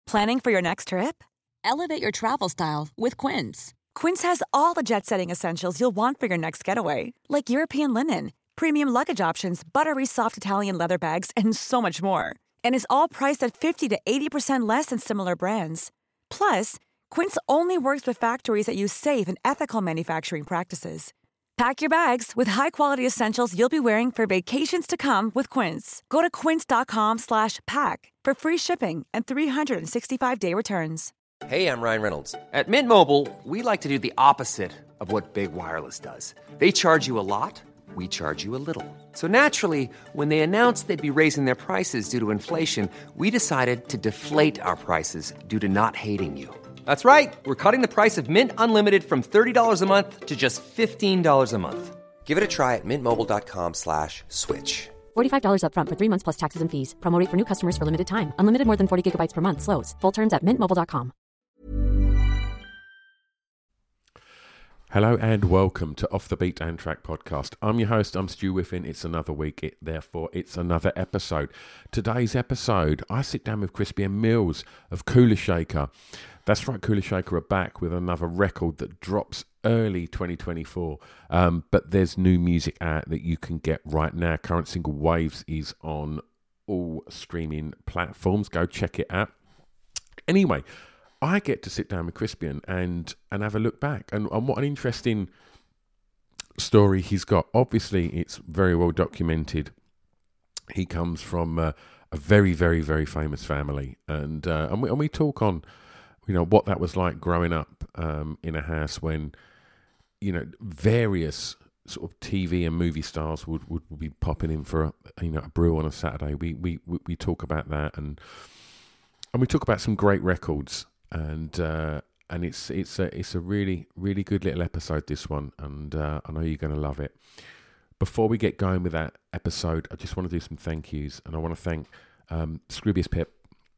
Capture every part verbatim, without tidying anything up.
Planning for your next trip? Elevate your travel style with Quince. Quince has all the jet-setting essentials you'll want for your next getaway, like European linen, premium luggage options, buttery soft Italian leather bags, and so much more. And is all priced at fifty to eighty percent less than similar brands. Plus, Quince only works with factories that use safe and ethical manufacturing practices. Pack your bags with high-quality essentials you'll be wearing for vacations to come with Quince. Go to quince.com slash pack for free shipping and three sixty-five day returns. Hey, I'm Ryan Reynolds. At Mint Mobile, we like to do the opposite of what Big Wireless does. They charge you a lot, we charge you a little. So naturally, when they announced they'd be raising their prices due to inflation, we decided to deflate our prices due to not hating you. That's right. We're cutting the price of Mint Unlimited from thirty dollars a month to just fifteen dollars a month. Give it a try at mintmobile.com slash switch. forty-five dollars up front for three months plus taxes and fees. Promo rate for new customers for limited time. Unlimited more than forty gigabytes per month. Slows full terms at mint mobile dot com. Hello and welcome to Off the Beat and Track podcast. I'm your host, I'm Stu Whiffin. It's another week, it, therefore it's another episode. Today's episode, I sit down with Crispian Mills of Kula Shaker. That's right, Kula Shaker are back with another record that drops early twenty twenty-four. Um, but there's new music out that you can get right now. Current single Waves is on all streaming platforms. Go check it out. Anyway, I get to sit down with Crispian and and have a look back. And, and what an interesting story he's got. Obviously, it's very well documented. He comes from uh, a very, very, very famous family. And, uh, and, we, and we talk on, you know, what that was like growing up um, in a house when, you know, various sort of T V and movie stars would, would, would be popping in for a, you know, a brew on a Saturday. We, we, we talk about that. And, and we talk about some great records. And uh, and it's it's a it's a really really good little episode, this one, and uh, I know you're going to love it. Before we get going with that episode, I just want to do some thank yous, and I want to thank um, Scroobius Pip,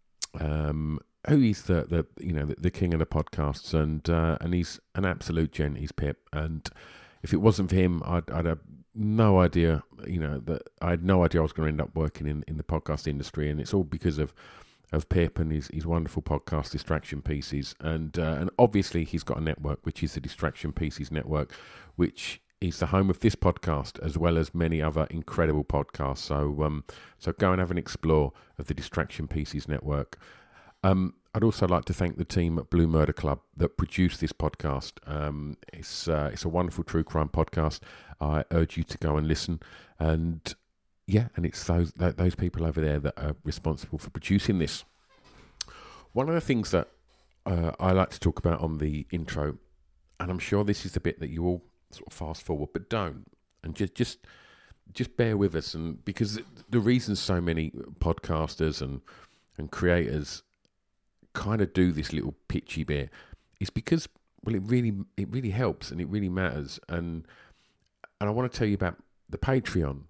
um, who is the, the you know the, the king of the podcasts, and uh, and he's an absolute gent. He's Pip, and if it wasn't for him, I'd, I'd have no idea. You know that I had no idea I was going to end up working in, in the podcast industry, and it's all because of. of Pip and his, his wonderful podcast, Distraction Pieces. And uh, and obviously he's got a network, which is the Distraction Pieces Network, which is the home of this podcast, as well as many other incredible podcasts. So um, so go and have an explore of the Distraction Pieces Network. Um, I'd also like to thank the team at Blue Murder Club that produced this podcast. Um, it's uh, it's a wonderful true crime podcast. I urge you to go and listen. And yeah, and it's those those people over there that are responsible for producing this. One of the things that uh, I like to talk about on the intro, and I'm sure this is the bit that you all sort of fast forward, but don't, and just just just bear with us, and because the reason so many podcasters and and creators kind of do this little pitchy bit is because, well, it really it really helps and it really matters, and and I want to tell you about the Patreon.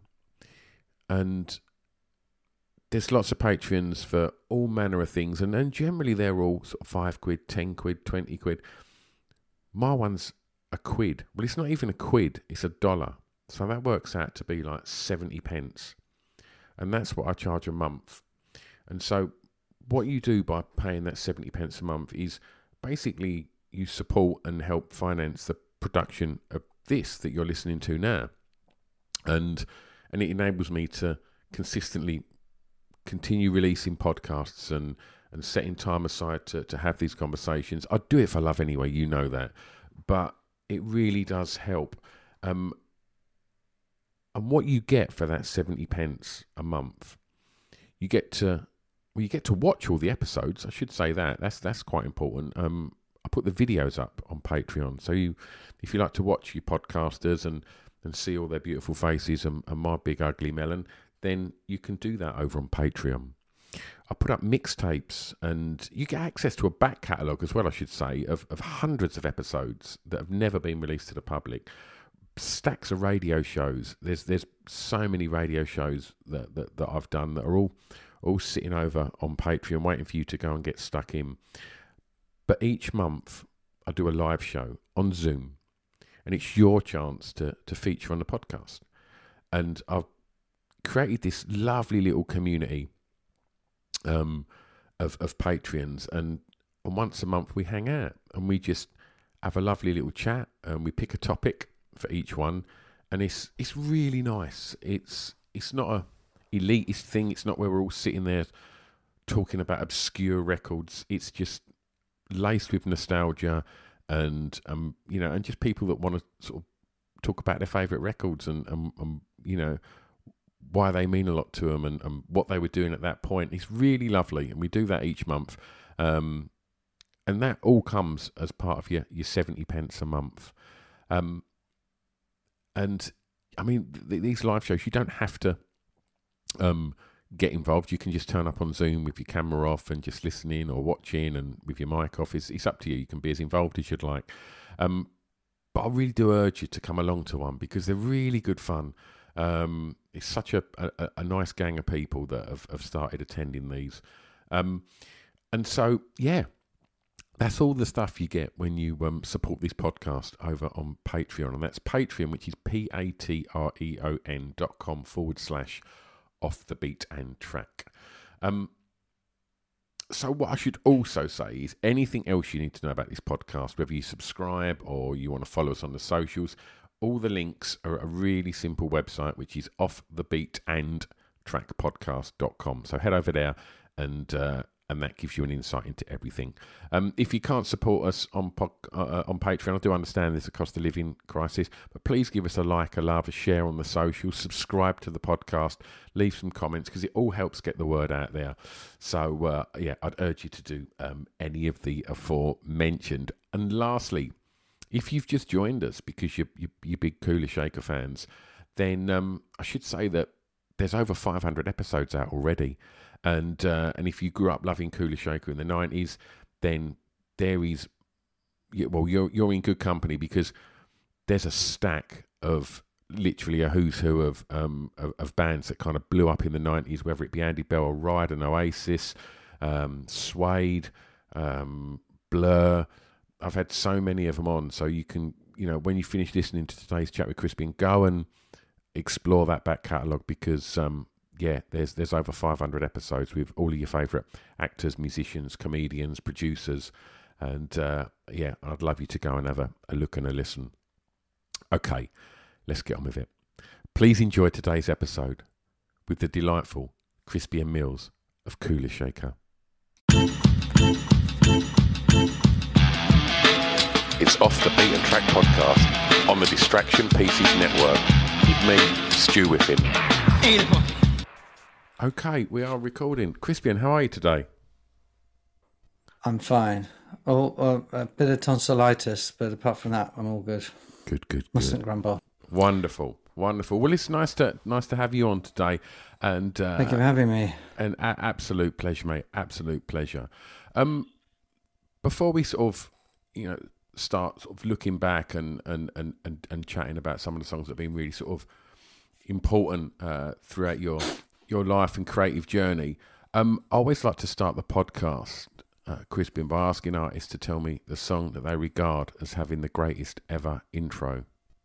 And there's lots of Patreons for all manner of things, and, and generally they're all sort of five quid, ten quid, twenty quid. My one's a quid. Well, it's not even a quid, it's a dollar. So that works out to be like seventy pence. And that's what I charge a month. And so what you do by paying that seventy pence a month is basically you support and help finance the production of this that you're listening to now. And And it enables me to consistently continue releasing podcasts and, and setting time aside to, to have these conversations. I do it for love anyway, you know that. But it really does help. Um, and what you get for that seventy pence a month, you get to well, you get to watch all the episodes. I should say that. That's that's quite important. Um, I put the videos up on Patreon. So you, if you like to watch your podcasters and and see all their beautiful faces and, and my big ugly melon, then you can do that over on Patreon. I put up mixtapes, and you get access to a back catalogue as well, I should say, of, of hundreds of episodes that have never been released to the public. Stacks of radio shows. There's there's so many radio shows that, that, that I've done that are all all sitting over on Patreon waiting for you to go and get stuck in. But each month I do a live show on Zoom. And it's your chance to, to feature on the podcast. And I've created this lovely little community. Um, of, of Patreons, and, and once a month we hang out and we just have a lovely little chat, and we pick a topic for each one, and it's it's really nice. It's it's not a elitist thing. It's not where we're all sitting there talking about obscure records. It's just laced with nostalgia, and um you know, and just people that want to sort of talk about their favourite records, and, and, and you know, why they mean a lot to them, and, and what they were doing at that point. It's really lovely, and we do that each month, um, and that all comes as part of your, your seventy pence a month. Um, and I mean, th- these live shows, you don't have to um, get involved. You can just turn up on Zoom with your camera off and just listen in or watch in, and with your mic off. It's, it's up to you. You can be as involved as you'd like. Um, but I really do urge you to come along to one, because they're really good fun. Um, it's such a, a, a nice gang of people that have, have started attending these. Um, and so, yeah, that's all the stuff you get when you um, support this podcast over on Patreon. And that's Patreon, which is P-A-T-R-E-O-N dot com forward slash off the beat and track. Um, so what I should also say is anything else you need to know about this podcast, whether you subscribe or you want to follow us on the socials, all the links are at a really simple website, which is off the beat and track podcast dot com. So head over there, and uh, and that gives you an insight into everything. Um, if you can't support us on pod, uh, on Patreon, I do understand there's a cost of living crisis, but please give us a like, a love, a share on the socials, subscribe to the podcast, leave some comments, because it all helps get the word out there. So, uh, yeah, I'd urge you to do um, any of the aforementioned. And lastly, if you've just joined us because you're, you're, you're big Kula Shaker fans, then um, I should say that there's over five hundred episodes out already. And uh, and if you grew up loving Kula Shaker in the nineties, then there is, well, you're you're in good company, because there's a stack of literally a who's who of um of, of bands that kind of blew up in the nineties, whether it be Andy Bell or Ride and Oasis, um, Suede, um, Blur. I've had so many of them on, so you can, you know, when you finish listening to today's chat with Crispian, go and explore that back catalogue, because um. Yeah, there's there's over five hundred episodes with all of your favourite actors, musicians, comedians, producers, and uh, yeah, I'd love you to go and have a, a look and a listen. Okay, let's get on with it. Please enjoy today's episode with the delightful Crispian Mills of Kula Shaker. It's Off the Beat and Track podcast on the Distraction Pieces Network with me, Stu Whiffin. Okay, we are recording. Crispian, how are you today? I'm fine. Oh, uh, a bit of tonsillitis, but apart from that, I'm all good. Good, good, good. Mustn't grumble. Wonderful, wonderful. Well, it's nice to nice to have you on today, and uh, thank you for having me. An a- absolute pleasure, mate. Absolute pleasure. Um, before we sort of, you know, start sort of looking back and and and and, and chatting about some of the songs that have been really sort of important uh, throughout your. your life and creative journey, um, I always like to start the podcast, uh, Crispian, by asking artists to tell me the song that they regard as having the greatest ever intro.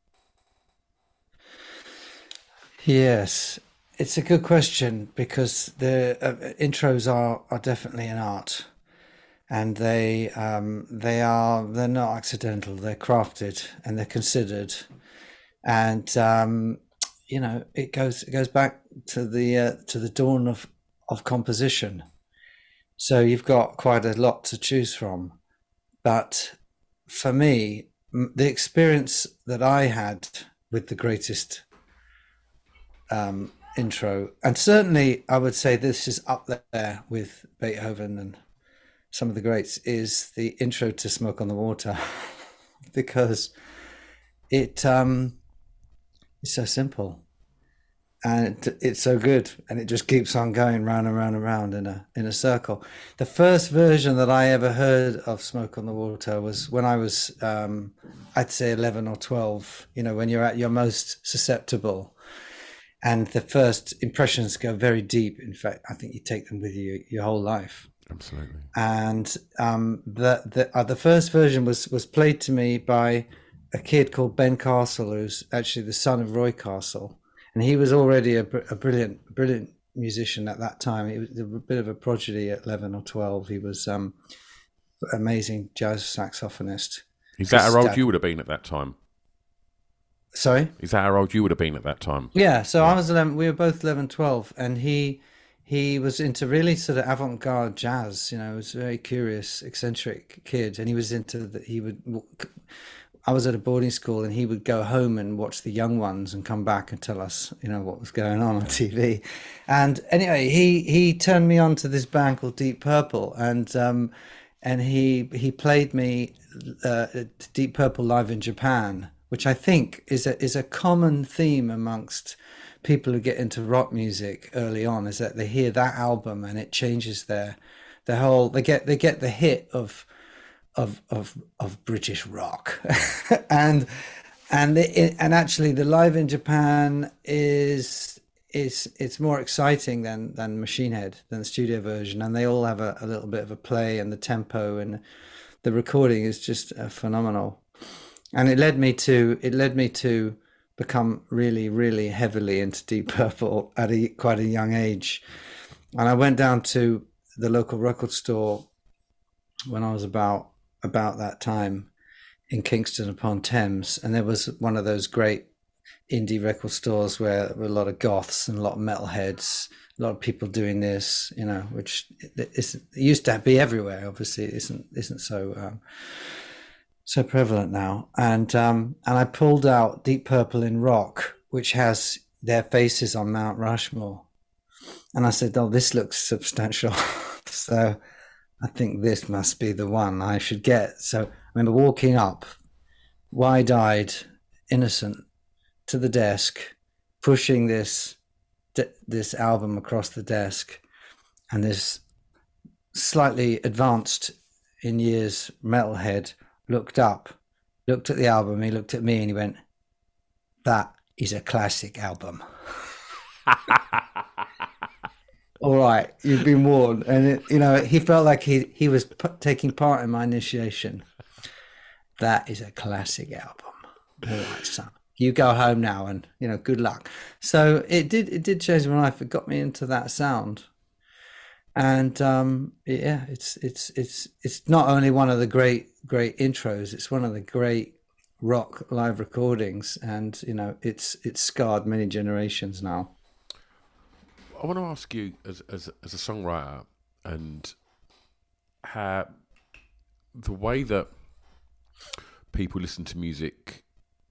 Yes, it's a good question, because the uh, intros are, are definitely an art, and they um, they are they're not accidental. They're crafted and they're considered, and um, you know, it goes it goes back to the uh, to the dawn of, of composition. So you've got quite a lot to choose from. But for me, the experience that I had with the greatest um, intro, and certainly I would say this is up there with Beethoven and some of the greats, is the intro to Smoke on the Water, because it um, it's so simple. And it's so good, and it just keeps on going round and round and round in a in a circle. The first version that I ever heard of Smoke on the Water was when I was, um, I'd say eleven or twelve, you know, when you're at your most susceptible. And the first impressions go very deep. In fact, I think you take them with you your whole life. Absolutely. And um, the the, uh, the first version was, was played to me by a kid called Ben Castle, who's actually the son of Roy Castle. And he was already a, a brilliant, brilliant musician at that time. He was a bit of a prodigy at eleven or twelve. He was um, amazing jazz saxophonist. Is that how old dad, you would have been at that time? Sorry? Is that how old you would have been at that time? Yeah, so yeah. I was eleven, we were both eleven, twelve, and he he was into really sort of avant-garde jazz, you know, he was a very curious, eccentric kid, and he was into that. He would, I was at a boarding school, and he would go home and watch the young ones and come back and tell us, you know, what was going on on T V. And anyway, he, he turned me on to this band called Deep Purple, and um, and he he played me uh, Deep Purple live in Japan, which I think is a is a common theme amongst people who get into rock music early on, is that they hear that album and it changes their their whole. They get they get the hit of of of of British rock, and and it, and actually the live in Japan is is it's more exciting than than Machine Head, than the studio version, and they all have a, a little bit of a play, and the tempo and the recording is just uh, phenomenal. And it led me to it led me to become really, really heavily into Deep Purple at a, quite a young age. And I went down to the local record store when I was about about that time in Kingston upon Thames, and there was one of those great indie record stores where there were a lot of goths and a lot of metalheads, a lot of people doing this, you know, which is, it used to be everywhere. Obviously, it isn't isn't so. Um, so prevalent now, and um, and I pulled out Deep Purple in Rock, which has their faces on Mount Rushmore, and I said, "Oh, this looks substantial." So I think this must be the one I should get. So I remember walking up, wide-eyed, innocent, to the desk, pushing this this album across the desk, and this slightly advanced in years metalhead looked up, looked at the album, he looked at me and he went, "That is a classic album." All right, you've been warned. And, it, you know, he felt like he, he was p- taking part in my initiation. That is a classic album. All right, son. You go home now and, you know, good luck. So it did it did change my life. It got me into that sound. And um, yeah, it's it's it's it's not only one of the great great intros. It's one of the great rock live recordings, and you know, it's it's scarred many generations now. I want to ask you, as as as a songwriter, and how the way that people listen to music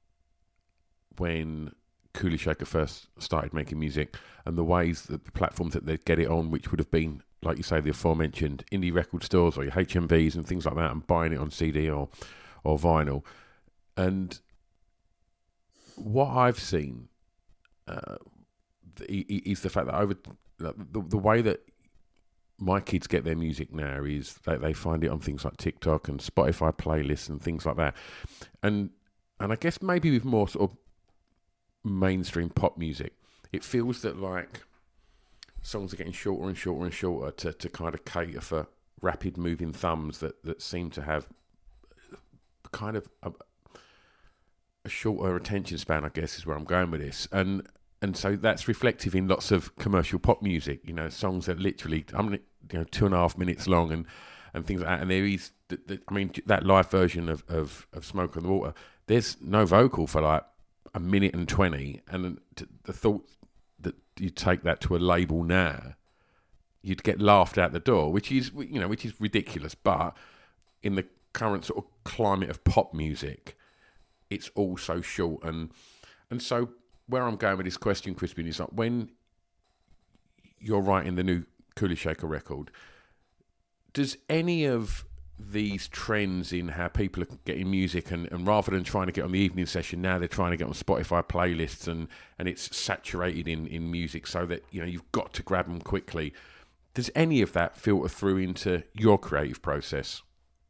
when Kula Shaker first started making music, and the ways that the platforms that they'd get it on, which would have been, like you say, the aforementioned indie record stores or your H M Vs and things like that, and buying it on C D or or vinyl. And what I've seen uh, is the fact that over the, the way that my kids get their music now is that they find it on things like TikTok and Spotify playlists and things like that. And and I guess maybe with more sort of mainstream pop music, it feels that like songs are getting shorter and shorter and shorter to, to kind of cater for rapid moving thumbs that, that seem to have kind of a, a shorter attention span, I guess is where I'm going with this. And and so that's reflective in lots of commercial pop music, you know, songs that literally, I mean, you know, two and a half minutes long and, and things like that. And there is, the, the, I mean, that live version of, of, of Smoke on the Water, there's no vocal for like a minute and twenty, and the thought that you take that to a label now, you'd get laughed out the door, which is, you know, which is ridiculous. But in the current sort of climate of pop music, it's all so short. And and so where I'm going with this question, Crispin, is like when you're writing the new Kula Shaker record, does any of these trends in how people are getting music, and, and rather than trying to get on the evening session, now they're trying to get on Spotify playlists, and, and it's saturated in, in music so that, you know, you've got to grab them quickly. Does any of that filter through into your creative process?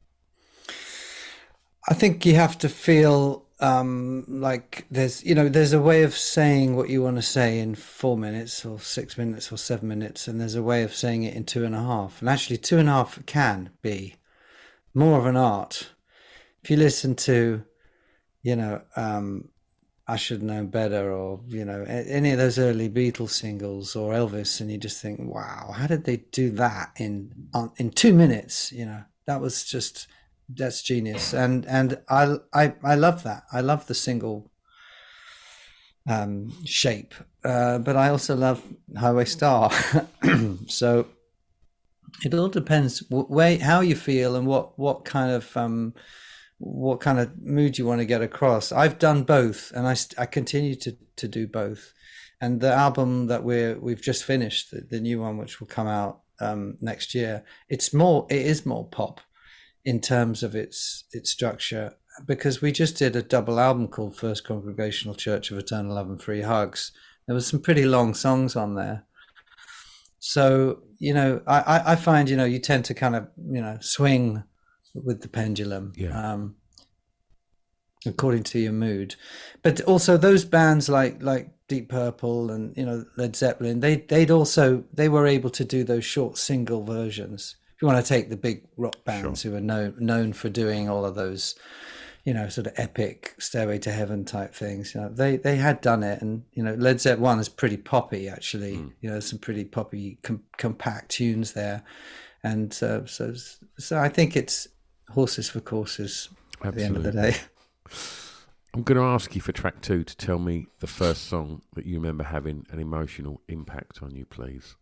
I think you have to feel um, like there's, you know, there's a way of saying what you want to say in four minutes or six minutes or seven minutes, and there's a way of saying it in two and a half. And actually, two and a half can be more of an art. If you listen to, you know, um, I Should Have Known Better, or, you know, any of those early Beatles singles or Elvis, and you just think, wow, how did they do that in on, in two minutes? You know, that was just, that's genius. And and I I I love that. I love the single um, shape, uh, but I also love Highway Star. So it all depends way how you feel and what what kind of um, what kind of mood you want to get across. I've done both, and I, I continue to, to do both. And the album that we're we've just finished, the, the new one, which will come out um, next year, it's more it is more pop in terms of its its structure, because we just did a double album called First Congregational Church of Eternal Love and Free Hugs. There was some pretty long songs on there. So, you know, I, I find, you know, you tend to kind of, you know, swing with the pendulum, yeah. um, according to your mood. But also those bands like like Deep Purple and, you know, Led Zeppelin, they they'd also they were able to do those short single versions. If you want to take the big rock bands sure. who are known known for doing all of those, you know, sort of epic Stairway to Heaven type things, you know, they they had done it. And, you know, Led Zeppelin one is pretty poppy actually. Mm. You know, some pretty poppy com- compact tunes there, and uh, so so I think it's horses for courses at Absolutely. The end of the day. I'm going to ask you for track two to tell me the first song that you remember having an emotional impact on you, please.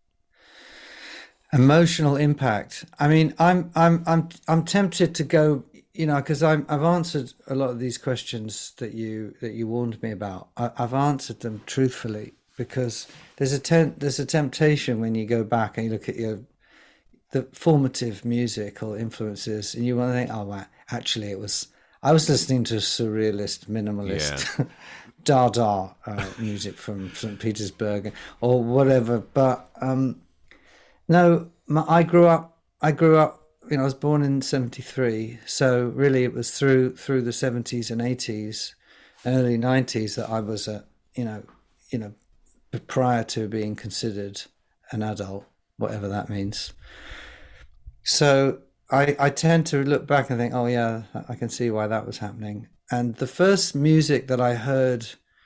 Emotional impact. I mean, I'm I'm I'm I'm tempted to go, you know, because I'm I've answered a lot of these questions that you that you warned me about. I, I've answered them truthfully, because there's a temp, there's a temptation when you go back and you look at your the formative musical influences, and you want to think, oh, wow, actually, it was. I was listening to surrealist, minimalist, yeah. Dada uh, music from Saint Petersburg or whatever. But um, no, my, I grew up. I grew up. You know, I was born in seventy-three, so really it was through through the seventies and eighties, early nineties that I was a you know you know prior to being considered an adult, whatever that means. So. I, I tend to look back and think, oh yeah, I can see why that was happening. And the first music that I heard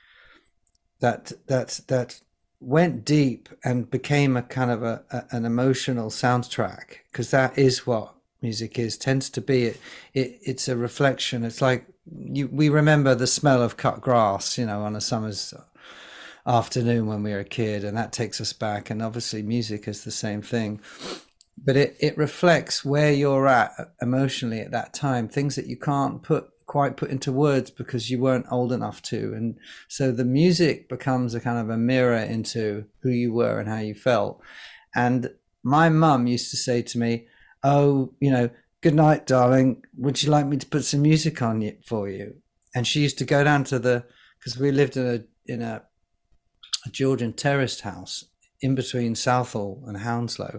that that that went deep and became a kind of a, a an emotional soundtrack, because that is what music is, tends to be. It, it it's a reflection. It's like you, we remember the smell of cut grass, you know, on a summer's afternoon when we were a kid, and that takes us back. And obviously music is the same thing. But it, it reflects where you're at emotionally at that time, things that you can't put quite put into words because you weren't old enough to. And so the music becomes a kind of a mirror into who you were and how you felt. And my mum used to say to me, oh, you know, good night, darling. Would you like me to put some music on for you? And she used to go down to the, because we lived in a, in a, a Georgian terraced house in between Southall and Hounslow.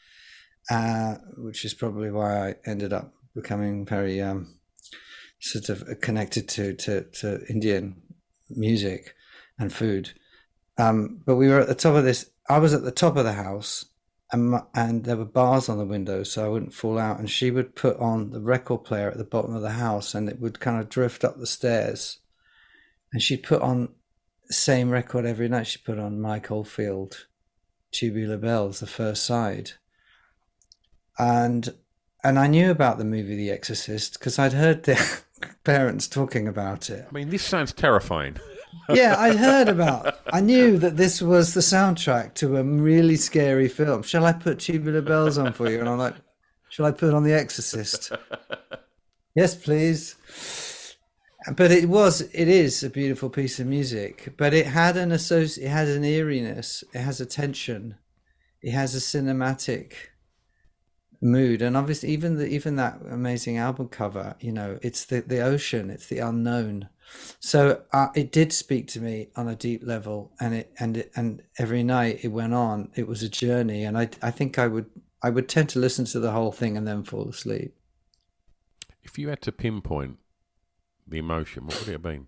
Uh, which is probably why I ended up becoming very um, sort of connected to, to, to Indian music and food. Um, but we were at the top of this, I was at the top of the house, and, and there were bars on the windows so I wouldn't fall out. And she would put on the record player at the bottom of the house, and it would kind of drift up the stairs. And she'd put on the same record every night. She put on Mike Oldfield, Tubular Bells, the first side. And and I knew about the movie The Exorcist because I'd heard their parents talking about it. I mean, this sounds terrifying. Yeah, I'd heard about I knew that this was the soundtrack to a really scary film. Shall I put Tubular Bells on for you? And I'm like, shall I put on The Exorcist? Yes, please. But it was, it is a beautiful piece of music. But it had an associ- it had an eeriness. It has a tension. It has a cinematic mood, and obviously even the even that amazing album cover, you know, it's the the ocean, it's the unknown. So uh, it did speak to me on a deep level, and it and it, and every night it went on. It was a journey, and I I think I would I would tend to listen to the whole thing and then fall asleep. If you had to pinpoint the emotion, what would it have been?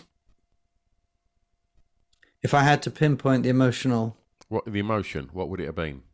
If I had to pinpoint the emotional, what the emotion, what would it have been?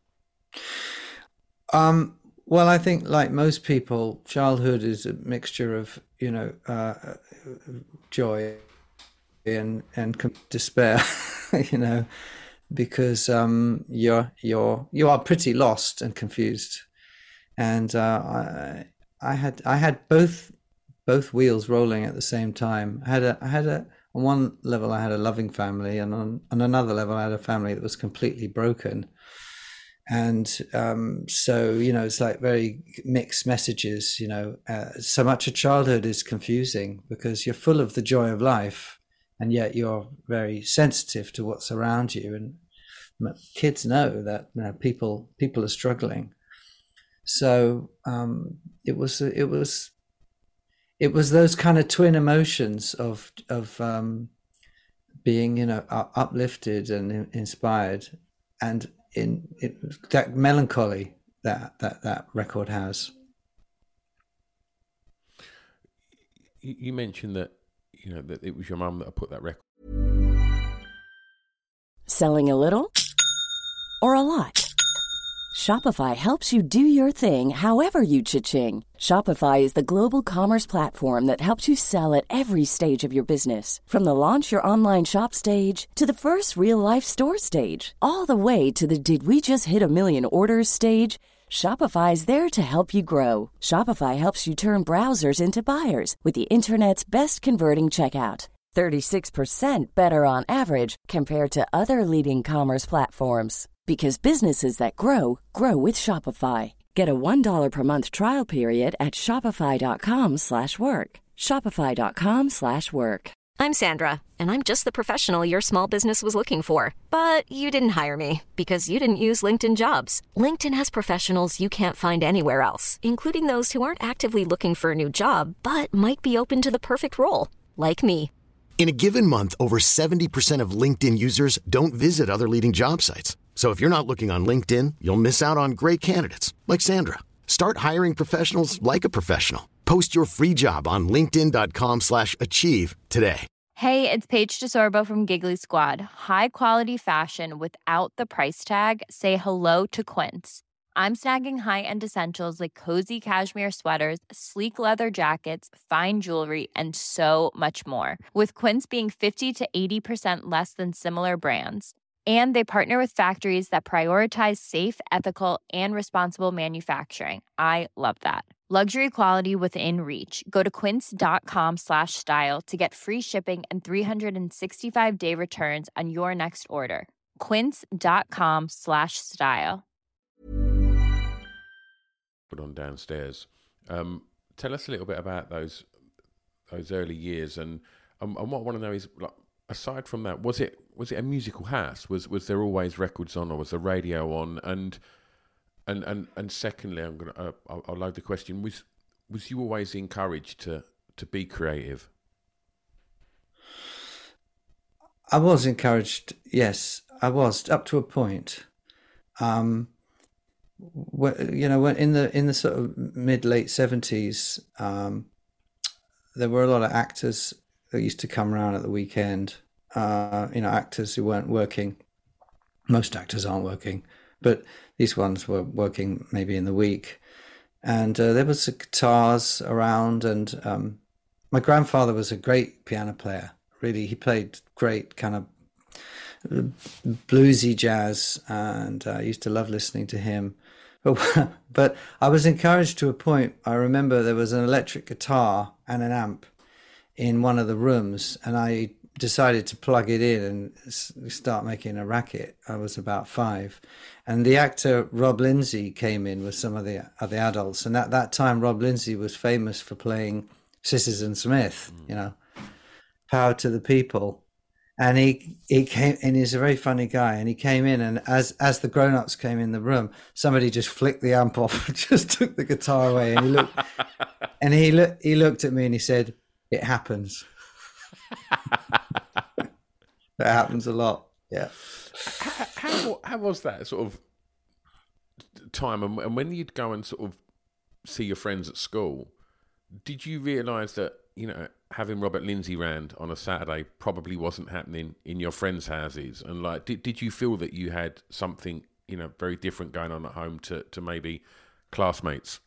Um, well, I think like most people, childhood is a mixture of, you know, uh, joy and and despair, you know, because um, you're you're you are pretty lost and confused. And uh, I I had I had both both wheels rolling at the same time. I had a I had a on one level I had a loving family, and on, on another level I had a family that was completely broken. And um, so, you know, it's like very mixed messages, you know, uh, so much of childhood is confusing because you're full of the joy of life and yet you're very sensitive to what's around you. And kids know that, you know, people, people are struggling. So um, it was, it was, it was those kind of twin emotions of, of um, being, you know, uplifted and inspired, and in it, that melancholy that, that that record has. You mentioned that, you know, that it was your mum that put that record. Selling a little or a lot? Shopify helps you do your thing however you cha-ching. Shopify is the global commerce platform that helps you sell at every stage of your business. From the launch your online shop stage to the first real life store stage, all the way to the did we just hit a million orders stage. Shopify is there to help you grow. Shopify helps you turn browsers into buyers with the internet's best converting checkout. thirty-six percent better on average compared to other leading commerce platforms. Because businesses that grow, grow with Shopify. Get a one dollar per month trial period at shopify.com slash work. Shopify.com slash work. I'm Sandra, and I'm just the professional your small business was looking for. But you didn't hire me because you didn't use LinkedIn Jobs. LinkedIn has professionals you can't find anywhere else, including those who aren't actively looking for a new job, but might be open to the perfect role, like me. In a given month, over seventy percent of LinkedIn users don't visit other leading job sites. So if you're not looking on LinkedIn, you'll miss out on great candidates like Sandra. Start hiring professionals like a professional. Post your free job on linkedin.com slash achieve today. Hey, it's Paige DeSorbo from Giggly Squad. High quality fashion without the price tag. Say hello to Quince. I'm snagging high-end essentials like cozy cashmere sweaters, sleek leather jackets, fine jewelry, and so much more. With Quince being fifty to eighty percent less than similar brands. And they partner with factories that prioritize safe, ethical, and responsible manufacturing. I love that. Luxury quality within reach. Go to quince.com slash style to get free shipping and three sixty-five day returns on your next order. Quince.com slash style. Put on downstairs. Um, tell us a little bit about those those early years, and um, and what I want to know is, like, aside from that, was it was it a musical house? Was was there always records on, or was the radio on? And and and, and secondly, I'm gonna uh, I'll, I'll load the question. Was was you always encouraged to to be creative? I was encouraged. Yes, I was up to a point. Um, you know, when in the in the sort of mid late seventies, um, there were a lot of actors that used to come around at the weekend. Uh, you know, actors who weren't working. Most actors aren't working, but these ones were working maybe in the week. And uh, there was guitars around, and um, my grandfather was a great piano player. Really, he played great kind of bluesy jazz, and I used to love listening to him. But, but I was encouraged to a point. I remember there was an electric guitar and an amp in one of the rooms, and I decided to plug it in and start making a racket. I was about five, and the actor Rob Lindsay came in with some of the other adults, and at that time Rob Lindsay was famous for playing Sisters and Smith, you know, Power to the People. And he he came, and he's a very funny guy. And he came in, and as as the grown-ups came in the room, somebody just flicked the amp off and just took the guitar away. And he looked, and he looked he looked at me and he said, "It happens." That happens a lot. Yeah. How, how how was that sort of time? And, and when you'd go and sort of see your friends at school, did you realise that, you know, having Robert Lindsay round on a Saturday probably wasn't happening in your friends' houses? And like, did did you feel that you had something, you know, very different going on at home to, to maybe classmates?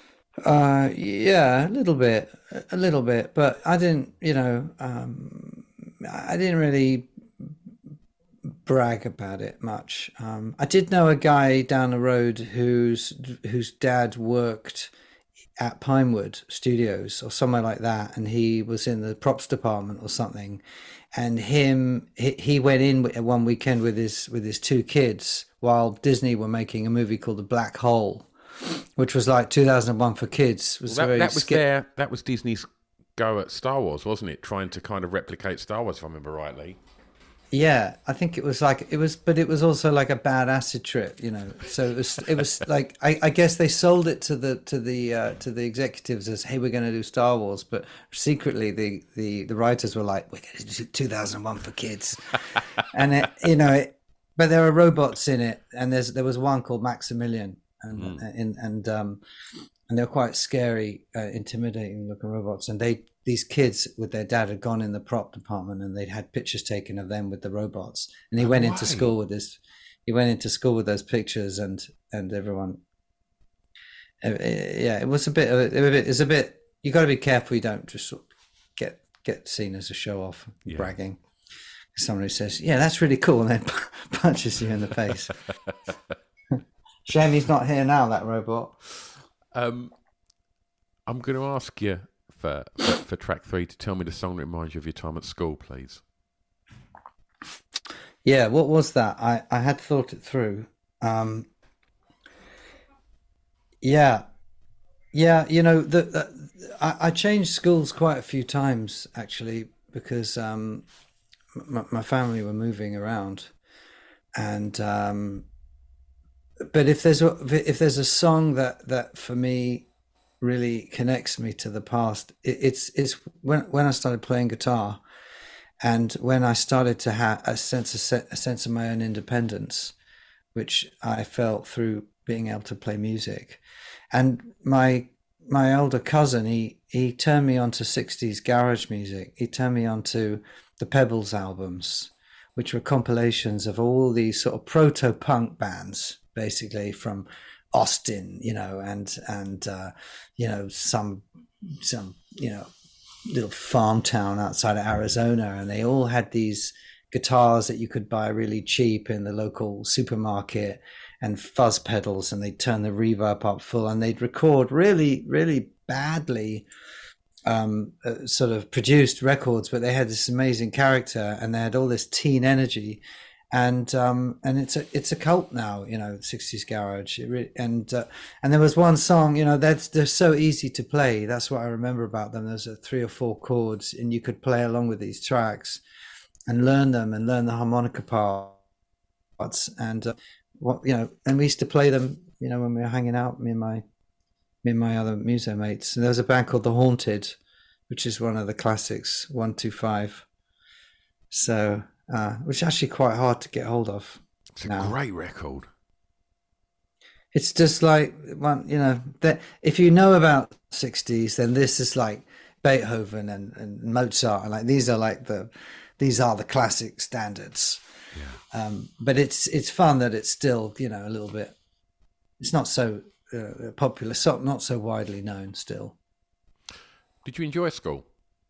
Uh, yeah, a little bit, a little bit, but I didn't, you know, um, I didn't really brag about it much. Um, I did know a guy down the road whose whose dad worked at Pinewood Studios or somewhere like that, and he was in the props department or something. And him, he, he went in one weekend with his with his two kids while Disney were making a movie called The Black Hole, which was like two thousand one for kids. It was well, that, very that was skip- their, that was Disney's go at Star Wars, wasn't it? Trying to kind of replicate Star Wars, if I remember rightly. Yeah, I think it was like it was, but it was also like a bad acid trip, you know. So it was, it was like I, I guess they sold it to the to the uh, to the executives as, hey, we're going to do Star Wars, but secretly the the, the writers were like, we're going to do two thousand one for kids, and it, you know, it, but there are robots in it, and there's there was one called Maximilian, and mm. and and um, and they're quite scary, uh, intimidating looking robots, and they. These kids with their dad had gone in the prop department and they'd had pictures taken of them with the robots. And he oh, went into school with this. He went into school with those pictures, and and everyone. Uh, yeah, it was a bit. Of a, it was a bit. You got to be careful. You don't just sort of get get seen as a show off, yeah. bragging. Someone who says, "Yeah, that's really cool," and then punches you in the face. Shame he's not here now. That robot. Um, I'm going to ask you. For, for, for track three, to tell me the song that reminds you of your time at school, please. Yeah, what was that? I, I had thought it through. Um, yeah, yeah, you know, the, the I, I changed schools quite a few times actually because um, my, my family were moving around, and um, but if there's a, if there's a song that that for me. Really connects me to the past. It, it's it's when when I started playing guitar, and when I started to have a sense of a sense of my own independence, which I felt through being able to play music. And my my older cousin, he he turned me on to sixties garage music. He turned me on to the Pebbles albums, which were compilations of all these sort of proto-punk bands, basically from Austin, you know, and and uh, you know some some you know little farm town outside of Arizona, and they all had these guitars that you could buy really cheap in the local supermarket, and fuzz pedals, and they'd turn the reverb up full, and they'd record really really badly um, uh, sort of produced records, but they had this amazing character, and they had all this teen energy. And um, and it's a it's a cult now, you know, sixties garage. It really, and uh, and there was one song, you know, that's they're so easy to play. That's what I remember about them. There's a three or four chords, and you could play along with these tracks, and learn them, and learn the harmonica parts, and uh, what you know. And we used to play them, you know, when we were hanging out, me and my me and my other muso mates. And there was a band called The Haunted, which is one of the classics, one two five. So. Uh, which is actually quite hard to get hold of. It's a now. great record. It's just like, one, you know, that if you know about sixties, then this is like Beethoven and, and Mozart, and like these are like the these are the classic standards. Yeah. Um, but it's it's fun that it's still, you know, a little bit. It's not so uh, popular, so not so widely known still. Did you enjoy school?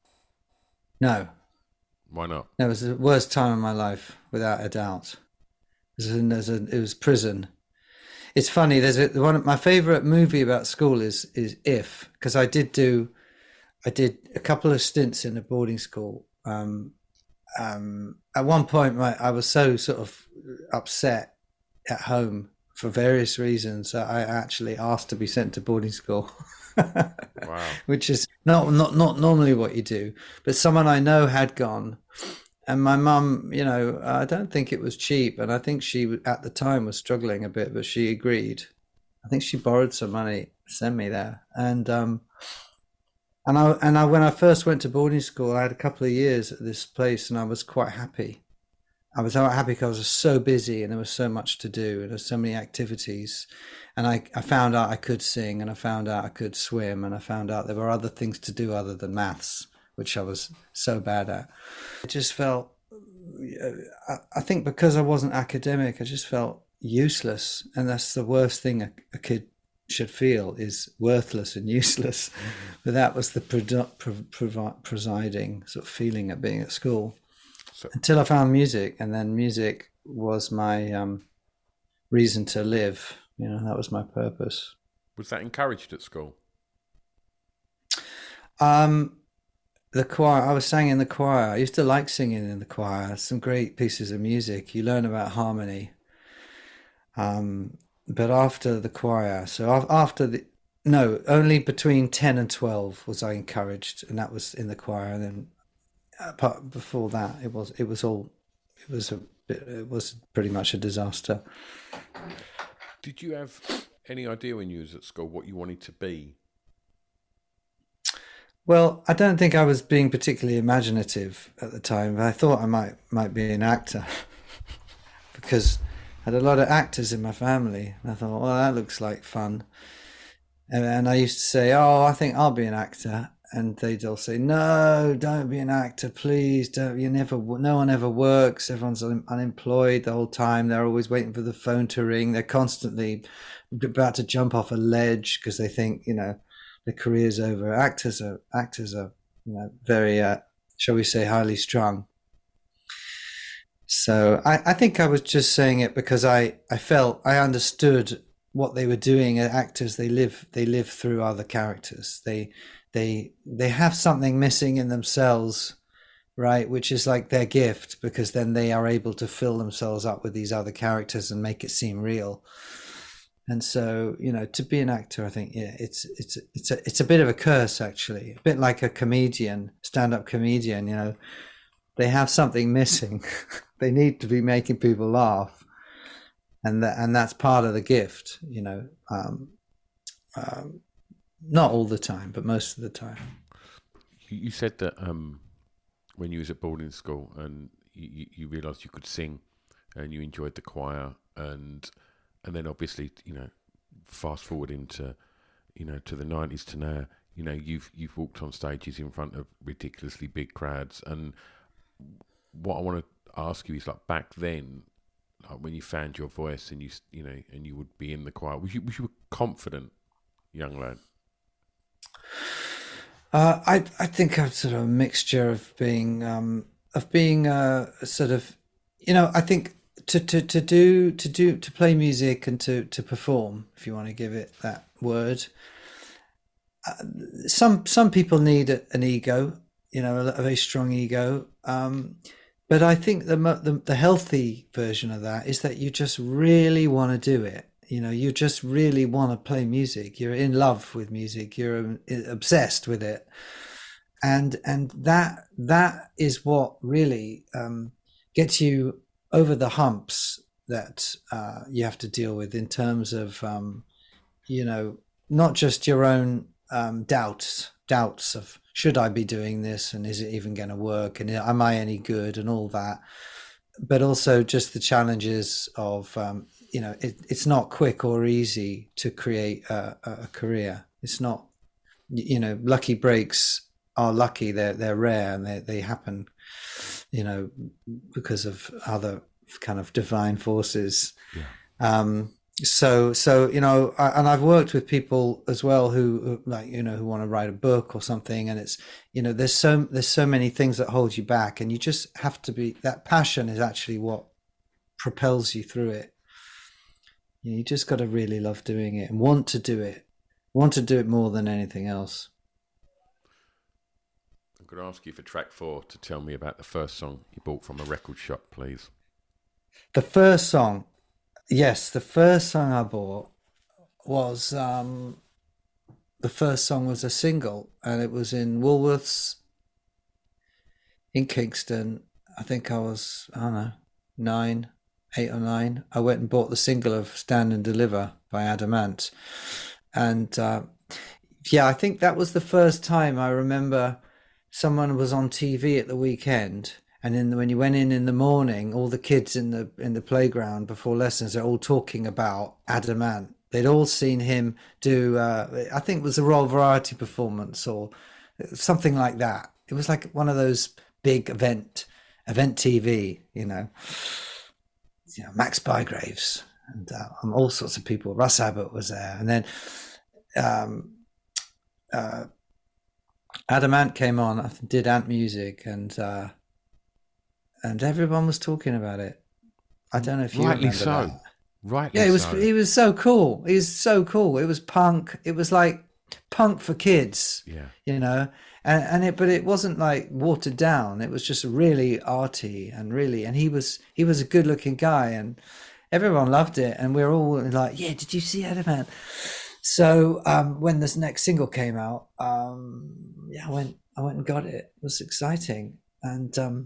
No. Why not? No, it was the worst time of my life, without a doubt. It was, a, it was, a, it was prison. It's funny. There's a, one of my favorite movie about school is is If, because I did do, I did a couple of stints in a boarding school. Um, um, at one point, my, I was so sort of upset at home for various reasons that I actually asked to be sent to boarding school. Wow. Which is not, not not normally what you do, but someone I know had gone, and my mum, you know, I don't think it was cheap, and I think she at the time was struggling a bit, but she agreed. I think she borrowed some money to send me there, and um, and I and I when I first went to boarding school, I had a couple of years at this place, and I was quite happy. I was quite happy because I was so busy, and there was so much to do, and there were so many activities. And I, I found out I could sing, and I found out I could swim, and I found out there were other things to do other than maths, which I was so bad at. I just felt, I think because I wasn't academic, I just felt useless. And that's the worst thing a, a kid should feel, is worthless and useless. But that was the pre- pre- pre- presiding sort of feeling at being at school. So, until I found music, and then music was my um, reason to live. You know, that was my purpose. was that encouraged at school? Um, the choir, I was sang in the choir. I used to like singing in the choir. Some great pieces of music. You learn about harmony. Um, but after the choir, so after the, no, only between ten and twelve was I encouraged, and that was in the choir. And then apart, before that, it was, it was all, it was a bit, it was pretty much a disaster. Did you have any idea when you was at school what you wanted to be? Well, I don't think I was being particularly imaginative at the time, but I thought I might might be an actor because I had a lot of actors in my family. And I thought, well, that looks like fun. And, and I used to say, oh, I think I'll be an actor. And they'd all say, no, don't be an actor, please. Don't. You never. No one ever works. Everyone's un- unemployed the whole time. They're always waiting for the phone to ring. They're constantly about to jump off a ledge because they think, you know, the career's over. Actors are actors are, you know, very, uh, shall we say, highly strung. So I, I think I was just saying it because I, I felt I understood what they were doing. Actors, they live they live through other characters. They they they have something missing in themselves, right? Which is like their gift, because then they are able to fill themselves up with these other characters and make it seem real. And so, you know, to be an actor, I think, yeah, it's it's it's a it's a bit of a curse, actually. A bit like a comedian, stand-up comedian. You know, they have something missing. They need to be making people laugh, and that and that's part of the gift. You know, um, um, not all the time, but most of the time. You said that um, when you was at boarding school and you, you realised you could sing, and you enjoyed the choir, and and then obviously, you know, fast forward into, you know, to the nineties to now, you know, you've you've walked on stages in front of ridiculously big crowds. And what I want to ask you is, like, back then, like when you found your voice and you you know and you would be in the choir, was you was you a confident young lad? Uh, I I think I'm sort of a mixture of being um, of being uh, sort of, you know, I think. To, to, to do to do to play music and to, to perform, if you want to give it that word, uh, some some people need a, an ego, you know, a, a very strong ego. Um, but I think the, the the healthy version of that is that you just really want to do it. You know, you just really want to play music. You're in love with music. You're obsessed with it, and and that that is what really um, gets you over the humps that uh, you have to deal with in terms of, um, you know, not just your own um, doubts, doubts of should I be doing this and is it even going to work and am I any good and all that, but also just the challenges of, um, you know, it, it's not quick or easy to create a, a career. It's not, you know, lucky breaks are lucky. They're they're rare and they they happen, you know, because of other kind of divine forces. Yeah. Um, so, so, you know, I, and I've worked with people as well who, who like, you know, who want to write a book or something. And it's, you know, there's so, there's so many things that hold you back, and you just have to be, that passion is actually what propels you through it. You know, you just got to really love doing it and want to do it, want to do it more than anything else. I'm going to ask you for track four to tell me about the first song you bought from a record shop, please. The first song, yes, the first song I bought was, um, the first song was a single, and it was in Woolworths in Kingston. I think I was, I don't know, nine, eight or nine. I went and bought the single of Stand and Deliver by Adam Ant. And uh, yeah, I think that was the first time I remember someone was on T V at the weekend. And then when you went in in the morning, all the kids in the in the playground before lessons, they're all talking about Adam Ant. They'd all seen him do, uh, I think it was a Royal Variety performance or something like that. It was like one of those big event, event T V, you know, you know, Max Bygraves and uh, all sorts of people. Russ Abbott was there. And then um, uh, Adam Ant came on, did Ant Music, and uh, and everyone was talking about it. I don't know if you Rightly remember so. that. Rightly Yeah, it was. so. He was so cool. He was so cool. It was punk. It was like punk for kids. Yeah. You know, and and it, but it wasn't like watered down. It was just really arty and really. And he was he was a good looking guy, and everyone loved it. And we were all like, "Yeah, did you see Adamant?" So um, when this next single came out, um, yeah, I went I went and got it. It was exciting, and um,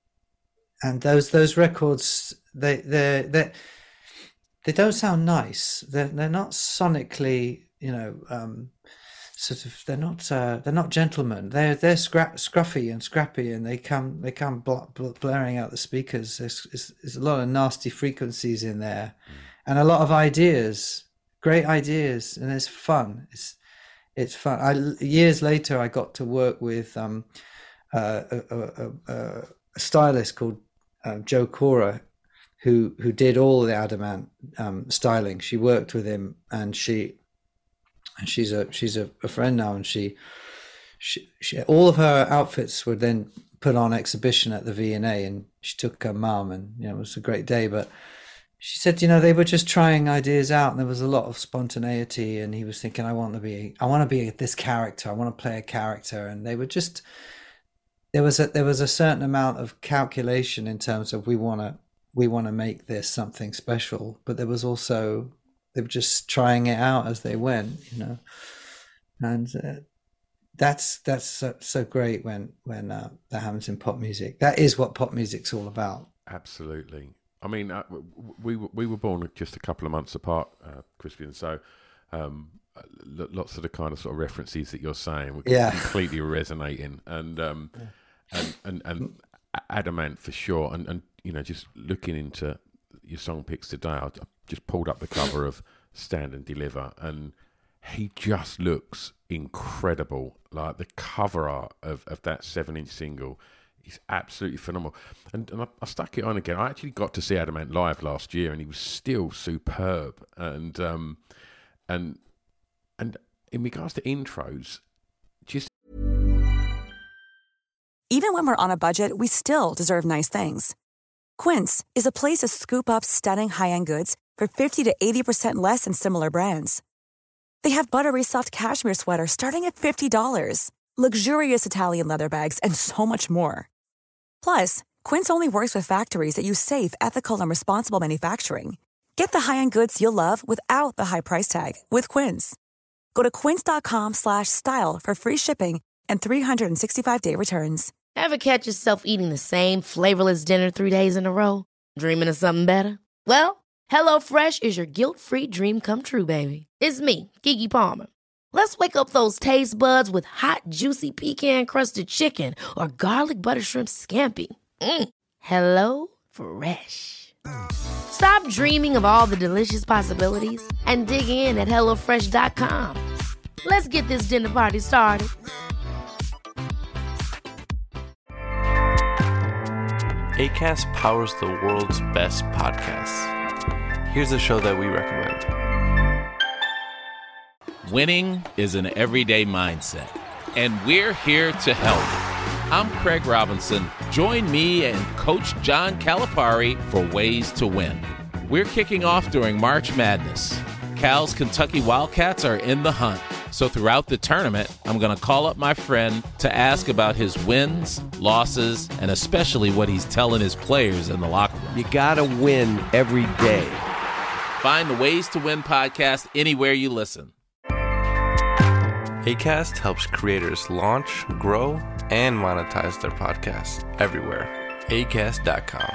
and those those records they they they they don't sound nice. They're they're not sonically, you know, um, sort of. They're not uh, they're not gentlemen. They're they're scra- scruffy and scrappy, and they come they come bl- bl- blaring out the speakers. There's, there's, there's a lot of nasty frequencies in there, mm. and a lot of ideas, great ideas, and it's fun. It's it's fun. I years later I got to work with um, uh, a, a, a, a stylist called uh, Joe Cora, who who did all the Adamant um, styling. She worked with him, and she and she's a she's a, a friend now. And she, she she all of her outfits were then put on exhibition at the V and A, and she took her mum, and you know, it was a great day. But she said, you know, they were just trying ideas out, and there was a lot of spontaneity. And he was thinking, I want to be I want to be this character. I want to play a character, and they were just there was a there was a certain amount of calculation in terms of we want to. we want to make this something special, but there was also, they were just trying it out as they went, you know, and uh, that's, that's so, so great when, when uh, that happens in pop music. That is what pop music's all about. Absolutely. I mean, uh, we, we were born just a couple of months apart, uh, Crispy, and so um, lots of the kind of sort of references that you're saying were yeah. completely resonating, and, um, yeah. and, and, and Adamant for sure. And, and, you know, just looking into your song picks today, I just pulled up the cover of Stand and Deliver, and he just looks incredible. Like the cover art of, of that seven-inch single is absolutely phenomenal. And, and I, I stuck it on again. I actually got to see Adamant live last year, and he was still superb. And um, and and in regards to intros, just Even when we're on a budget, we still deserve nice things. Quince is a place to scoop up stunning high-end goods for fifty to eighty percent less than similar brands. They have buttery soft cashmere sweaters starting at fifty dollars, luxurious Italian leather bags, and so much more. Plus, Quince only works with factories that use safe, ethical, and responsible manufacturing. Get the high-end goods you'll love without the high price tag with Quince. Go to quince.com slash style for free shipping and three sixty-five day returns. Ever catch yourself eating the same flavorless dinner three days in a row? Dreaming of something better? Well, HelloFresh is your guilt-free dream come true, baby. It's me, Keke Palmer. Let's wake up those taste buds with hot, juicy pecan-crusted chicken or garlic butter shrimp scampi. Mm. Hello Fresh. Stop dreaming of all the delicious possibilities and dig in at hello fresh dot com. Let's get this dinner party started. Acast powers the world's best podcasts. Here's a show that we recommend. Winning is an everyday mindset, and we're here to help. I'm Craig Robinson. Join me and Coach John Calipari for Ways to Win. We're kicking off during March Madness. Cal's Kentucky Wildcats are in the hunt. So throughout the tournament, I'm going to call up my friend to ask about his wins, losses, and especially what he's telling his players in the locker room. You got to win every day. Find the Ways to Win podcast anywhere you listen. Acast helps creators launch, grow, and monetize their podcasts everywhere. acast dot com.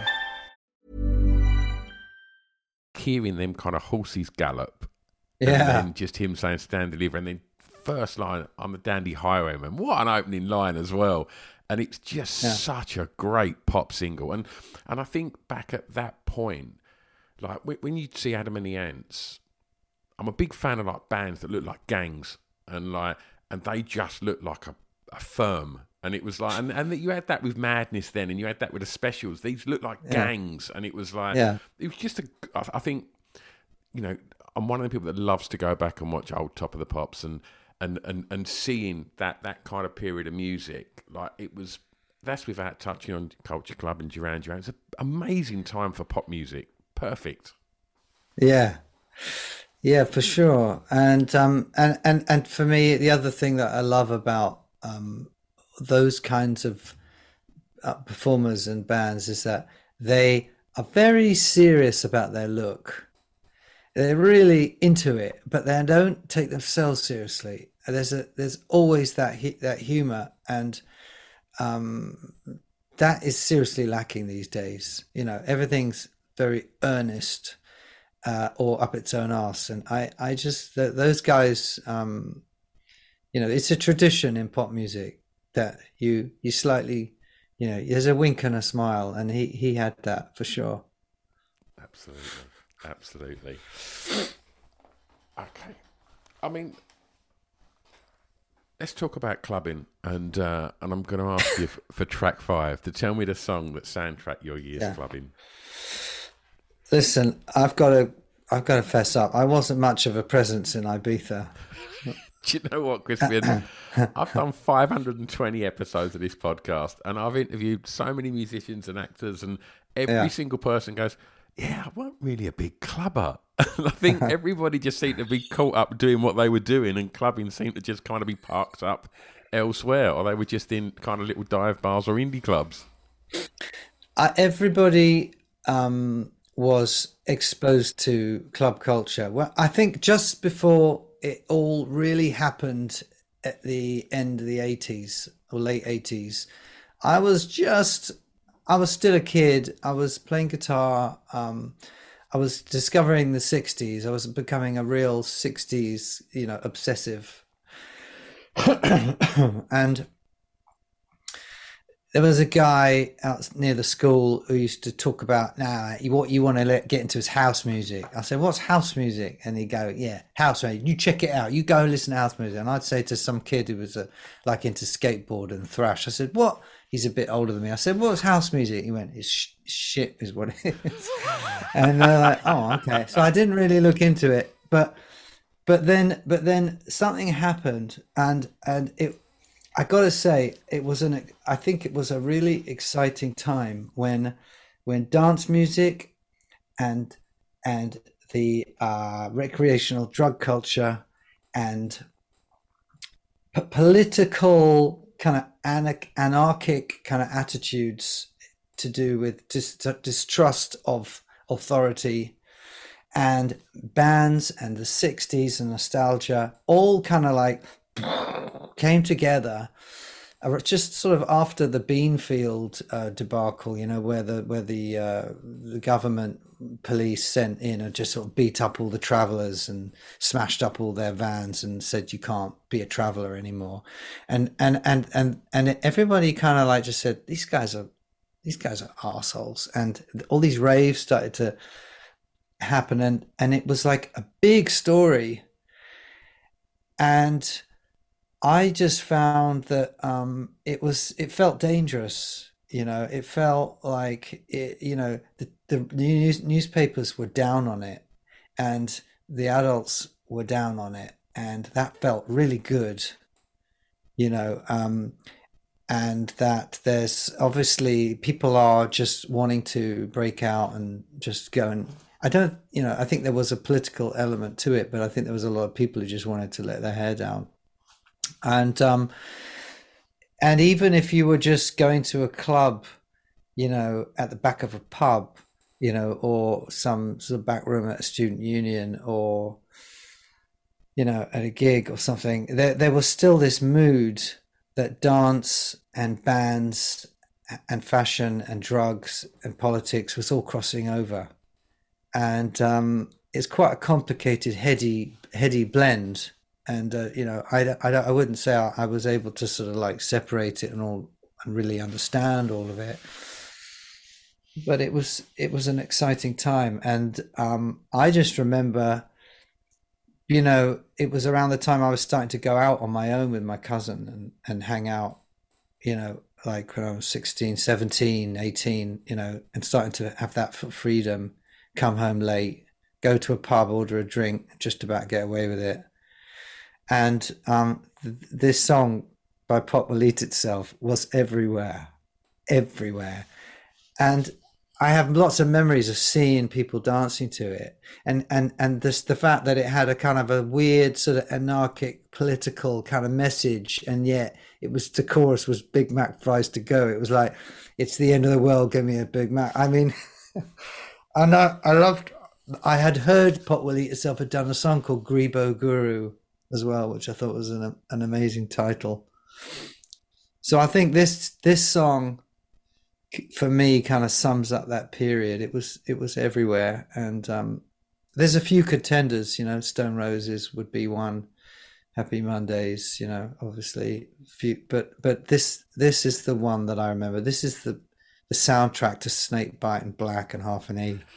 Hearing them kind of horses gallop. Yeah. And then just him saying Stand Deliver, and then first line, I'm a dandy highwayman. What an opening line as well. And it's just yeah. such a great pop single. And and I think back at that point, like when you see Adam and the Ants, I'm a big fan of like bands that look like gangs, and like and they just look like a, a firm. And it was like, and, and you had that with Madness then, and you had that with the Specials. These looked like yeah. gangs, and it was like, yeah. it was just a, I think, you know, I'm one of the people that loves to go back and watch old Top of the Pops, and and and, and seeing that that kind of period of music, like it was that's without touching on Culture Club and Duran Duran. It's an amazing time for pop music. Perfect. Yeah. Yeah, for sure. And um and, and, and for me, the other thing that I love about um those kinds of uh, performers and bands is that they are very serious about their look. They're really into it, but they don't take themselves seriously. There's a there's always that that humor, and um that is seriously lacking these days. You know, everything's very earnest. Uh, or up its own arse, and I, I just th- those guys, um, you know, it's a tradition in pop music that you, you slightly, you know, there's a wink and a smile, and he, he had that for sure. Absolutely, absolutely. Okay, I mean, let's talk about clubbing, and uh, and I'm going to ask you f- for track five to tell me the song that soundtracked your year's yeah. clubbing. Listen, I've got to, I've got to fess up. I wasn't much of a presence in Ibiza. Do you know what, Crispian? I've done five hundred twenty episodes of this podcast, and I've interviewed so many musicians and actors, and every yeah. single person goes, "Yeah, I wasn't really a big clubber." And I think everybody just seemed to be caught up doing what they were doing, and clubbing seemed to just kind of be parked up elsewhere, or they were just in kind of little dive bars or indie clubs. Uh, everybody. Um... was exposed to club culture. Well, I think just before it all really happened at the end of the eighties or late eighties, I was just, I was still a kid. I was playing guitar. Um, I was discovering the sixties. I was becoming a real sixties, you know, obsessive. And there was a guy out near the school who used to talk about, now nah, what you want to get into is house music. I said, what's house music? And he'd go, yeah, house music. You check it out. You go and listen to house music. And I'd say to some kid who was uh, like into skateboard and thrash, I said, what? He's a bit older than me. I said, what's house music? He went, it's sh- shit is what it is. And they're like, oh, okay. So I didn't really look into it. But but then but then something happened, and and it, I got to say, it was an. I think it was a really exciting time when, when dance music, and and the uh, recreational drug culture, and p- political kind of anarch- anarchic kind of attitudes to do with dis- distrust of authority, and bands and the sixties and nostalgia all kind of like came together just sort of after the Beanfield uh, debacle, you know, where the where the uh, the government police sent in and just sort of beat up all the travelers and smashed up all their vans and said you can't be a traveler anymore, and and and and and everybody kind of like just said these guys are these guys are arseholes, and all these raves started to happen, and and it was like a big story. And I just found that um, it was, it felt dangerous, you know, it felt like, it, you know, the, the news, newspapers were down on it, and the adults were down on it, and that felt really good, you know, um, and that there's obviously people are just wanting to break out and just go and, I don't, you know, I think there was a political element to it, but I think there was a lot of people who just wanted to let their hair down. And um, and even if you were just going to a club, you know, at the back of a pub, you know, or some sort of back room at a student union, or, you know, at a gig or something, there there was still this mood that dance and bands and fashion and drugs and politics was all crossing over. And um, it's quite a complicated, heady, heady blend. And, uh, you know, I, I, I wouldn't say I, I was able to sort of like separate it and all and really understand all of it. But it was it was an exciting time. And um, I just remember, you know, it was around the time I was starting to go out on my own with my cousin and, and hang out, you know, like when I was sixteen, seventeen, eighteen, you know, and starting to have that freedom, come home late, go to a pub, order a drink, just about get away with it. And um, th- this song by Pop Will Eat Itself was everywhere. everywhere. And I have lots of memories of seeing people dancing to it, and and and this the fact that it had a kind of a weird sort of anarchic political kind of message, and yet it was, the chorus was Big Mac fries to go. It was like, it's the end of the world, give me a Big Mac. I mean, and I, I loved. I had heard Pot Will Eat Itself had done a song called Grebo Guru as well, which I thought was an an amazing title. So I think this this song, for me, kind of sums up that period. It was it was everywhere, and um, there's a few contenders. You know, Stone Roses would be one, Happy Mondays. You know, obviously, few, but but this this is the one that I remember. This is the the soundtrack to Snakebite and Black and Half an E.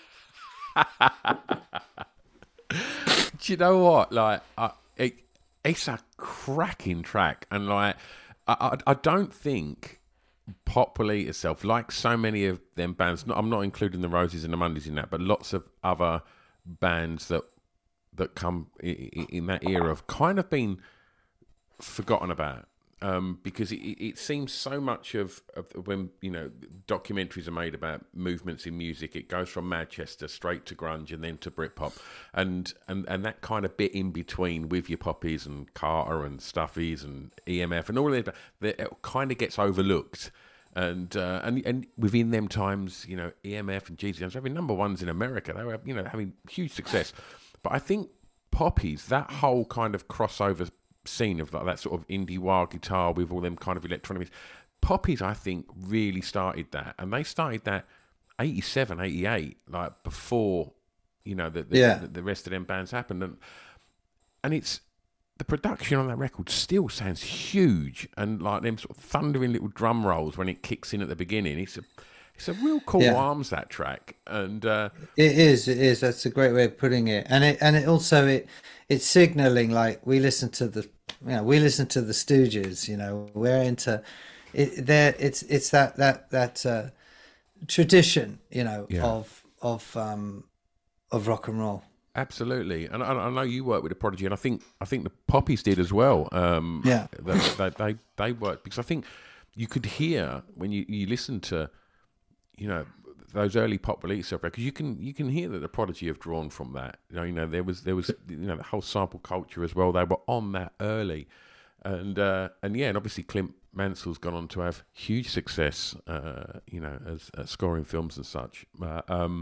Do you know what? Like, I, it, it's a cracking track, and like, I I, I don't think Pot Will Eat Itself, like so many of them bands, not, I'm not including the Roses and the Mondays in that, but lots of other bands that that come in, in that era have kind of been forgotten about, um, because it, it seems so much of, of when, you know, documentaries are made about movements in music, it goes from Manchester straight to grunge and then to Britpop, and and and that kind of bit in between with your Poppies and Carter and Stuffies and E M F and all of that, that it kind of gets overlooked. And uh, and and within them times, you know, E M F and G Z were having number ones in America. They were, you know, having huge success. But I think Poppies, that whole kind of crossover scene of like that sort of indie wah guitar with all them kind of electronic, Poppies, I think, really started that. And they started that eighty-seven, eighty-eight, like before, you know, the the, yeah. the, the rest of them bands happened. And and it's, the production on that record still sounds huge, and like them sort of thundering little drum rolls when it kicks in at the beginning. It's a, it's a real cool yeah. arms, that track, and uh, it is, it is. That's a great way of putting it. And it, and it also it, it's signaling like we listen to the, you know, we listen to the Stooges. You know, we're into it. There, it's it's that that that uh, tradition, you know, yeah. of of um of rock and roll. Absolutely, and I, I know you work with the Prodigy, and I think I think the Poppies did as well. Um, yeah, they, they they they worked, because I think you could hear when you, you listen to, you know, those early Pot Will Eat Itself records, you can you can hear that the Prodigy have drawn from that. You know, you know there was there was you know the whole sample culture as well. They were on that early, and uh, and yeah, and obviously Clint Mansell's gone on to have huge success. Uh, you know, as uh, scoring films and such. Uh, um,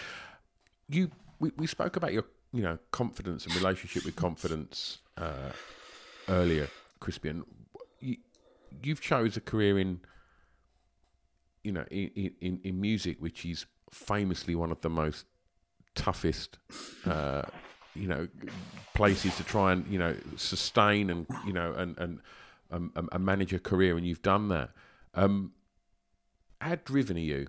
you. We we spoke about your, you know, confidence and relationship with confidence uh, earlier, Crispian. You, you've chose a career in, you know, in, in, in music, which is famously one of the most toughest, uh, you know, places to try and, you know, sustain and, you know, and and um, and manage a career, and you've done that. Um, how driven are you?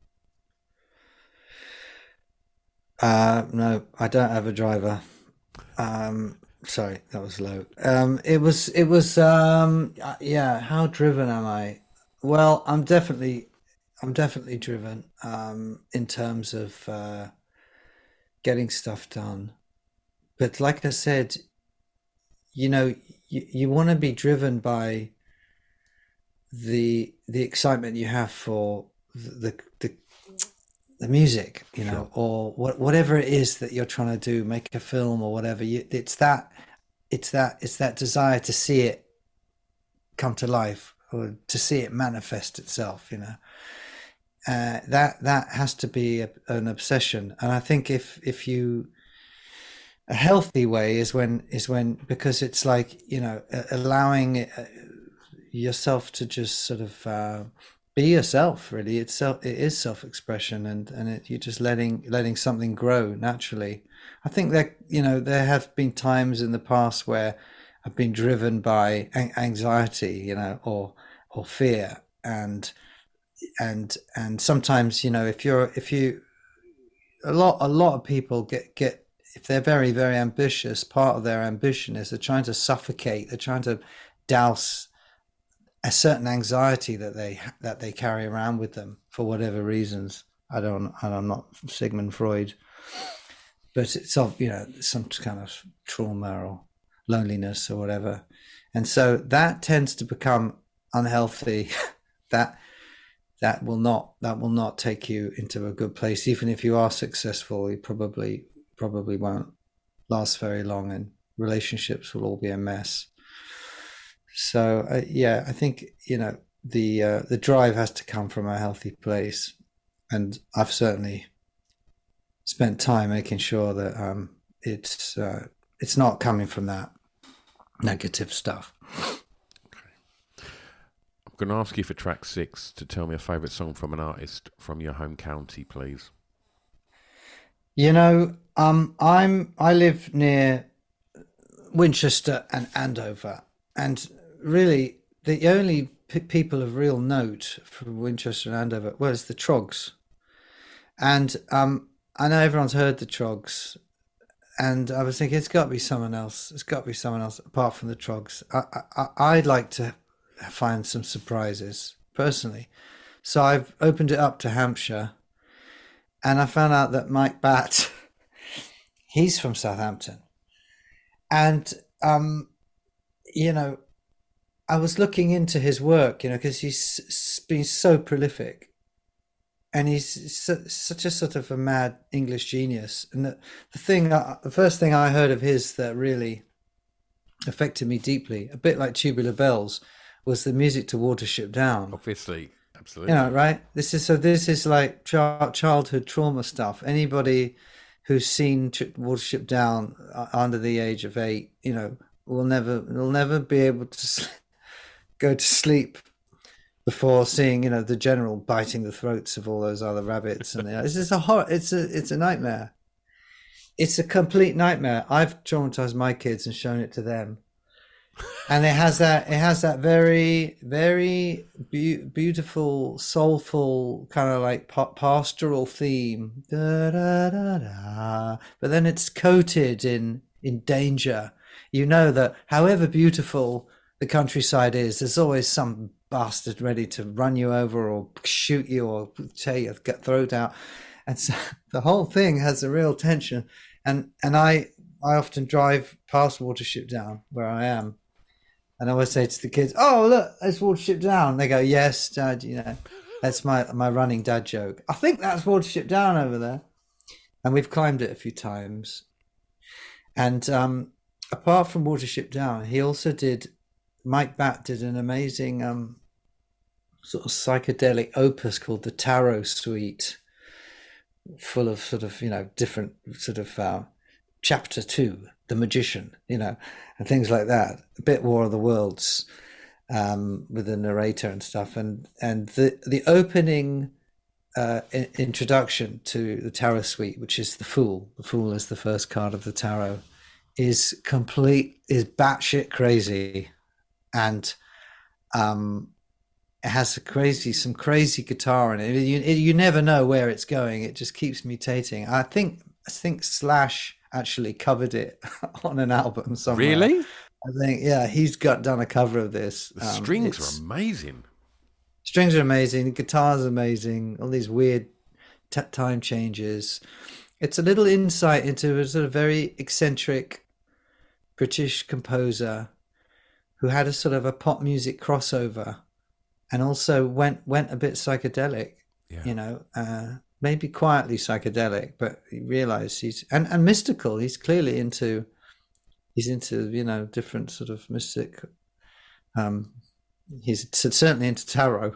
Uh, no, I don't have a driver. Um, sorry, that was low. Um, it was, it was, um, yeah. How driven am I? Well, I'm definitely, I'm definitely driven, um, in terms of, uh, getting stuff done. But like I said, you know, you, you want to be driven by the, the excitement you have for the, the, the music, you know, sure. or what, whatever it is that you're trying to do, make a film or whatever. You, it's that, it's that, it's that desire to see it come to life, or to see it manifest itself. You know, uh, that that has to be a, an obsession. And I think if if you, a healthy way is when is when because it's like, you know, allowing yourself to just sort of. Uh, Be yourself, really. It's self, it is self-expression, and and it, you're just letting letting something grow naturally. I think that, you know, there have been times in the past where I've been driven by anxiety, you know, or or fear, and and and sometimes, you know, if you're if you a lot a lot of people get get if they're very very ambitious, part of their ambition is they're trying to suffocate, they're trying to douse a certain anxiety that they that they carry around with them for whatever reasons. I don't, I'm not Sigmund Freud, but it's of, you know, some kind of trauma or loneliness or whatever, and so that tends to become unhealthy. that that will not that will not take you into a good place. Even if you are successful, you probably probably won't last very long, and relationships will all be a mess. So uh, yeah, I think, you know, the uh, the drive has to come from a healthy place, and I've certainly spent time making sure that um, it's uh, it's not coming from that negative stuff. I'm going to ask you for track six to tell me a favourite song from an artist from your home county, please. You know, um, I'm I live near Winchester and Andover, and really the only p- people of real note from Winchester and Andover, well, it's the Trogs. And um, I know everyone's heard the Trogs, and I was thinking it's got to be someone else. It's got to be someone else apart from the Trogs. I, I, I'd like to find some surprises personally, so I've opened it up to Hampshire, and I found out that Mike Batt, he's from Southampton, and um, you know, I was looking into his work, you know, because he's been so prolific, and he's su- such a sort of a mad English genius. And the, the thing, the first thing I heard of his that really affected me deeply, a bit like Tubular Bells, was the music to Watership Down. Obviously, absolutely. You know, right? This is so. This is like ch- childhood trauma stuff. Anybody who's seen ch- Watership Down uh, under the age of eight, you know, will never will never be able to sl- go to sleep before seeing, you know, the general biting the throats of all those other rabbits. And you know, it's just a hor- It's a it's a nightmare. It's a complete nightmare. I've traumatized my kids and shown it to them. And it has that it has that very, very be- beautiful, soulful, kind of like pa- pastoral theme. Da, da, da, da. But then it's coated in, in danger. You know that however beautiful the countryside is, there's always some bastard ready to run you over or shoot you or tear your throat out. And so the whole thing has a real tension. And and I, I often drive past Watership Down where I am. And I always say to the kids, "Oh, look, there's Watership Down." They go, "Yes, Dad, you know, that's my, my running dad joke. I think that's Watership Down over there." And we've climbed it a few times. And um, apart from Watership Down, he also did, Mike Batt did an amazing um, sort of psychedelic opus called the Tarot Suite, full of sort of, you know, different sort of uh, chapter two, The Magician, you know, and things like that. A bit War of the Worlds um, with the narrator and stuff. And and the, the opening uh, in, introduction to the Tarot Suite, which is the Fool. The Fool is the first card of the Tarot, is complete, is batshit crazy. And um, it has a crazy, some crazy guitar in it. You, it. You never know where it's going. It just keeps mutating. I think, I think Slash actually covered it on an album somewhere. Really? I think, yeah, he's got done a cover of this. The Um, strings it's- are amazing. Strings are amazing. The guitar's amazing. All these weird t- time changes. It's a little insight into a sort of very eccentric British composer who had a sort of a pop music crossover, and also went went a bit psychedelic. Yeah. You know, uh, maybe quietly psychedelic, but he realized he's and, and mystical. He's clearly into he's into you know different sort of mystic. Um, he's certainly into tarot.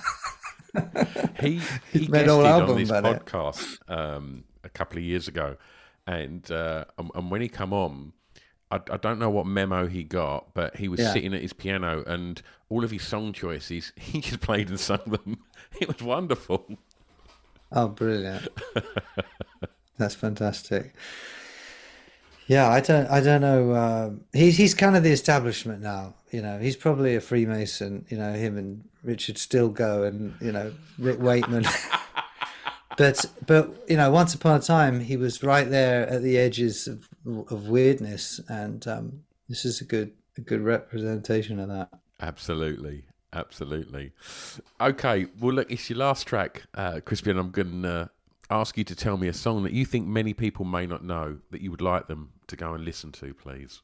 He he He's made guested a whole on album this about it. podcast um, a couple of years ago, and uh, and, and when he come on, I, I don't know what memo he got, but he was Yeah. sitting at his piano, and all of his song choices he just played and sung them. It was wonderful. Oh, brilliant! That's fantastic. Yeah, I don't, I don't know. Um, he's he's kind of the establishment now. You know, he's probably a Freemason. You know, him and Richard Stilgoe and you know Rick Wakeman. but but you know, once upon a time, he was right there at the edges of, of weirdness, and um, this is a good a good representation of that. Absolutely, absolutely. Okay, well, look, it's your last track, uh, Crispy, and I'm going to ask you to tell me a song that you think many people may not know that you would like them to go and listen to, please.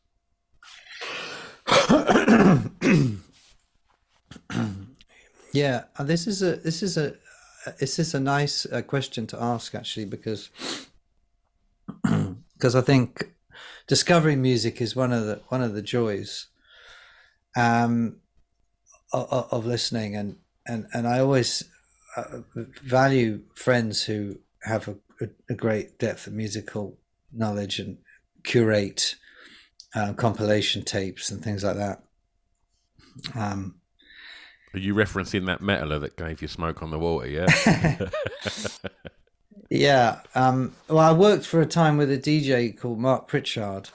Yeah, and this is a this is a this is a nice uh, question to ask, actually, because because I think discovering music is one of the one of the joys um, of, of listening, and and and I always uh, value friends who have a, a, a great depth of musical knowledge and curate uh, compilation tapes and things like that. Um, Are you referencing that metaler that gave you Smoke on the Water? Yeah. Yeah. Um, well, I worked for a time with a D J called Mark Pritchard,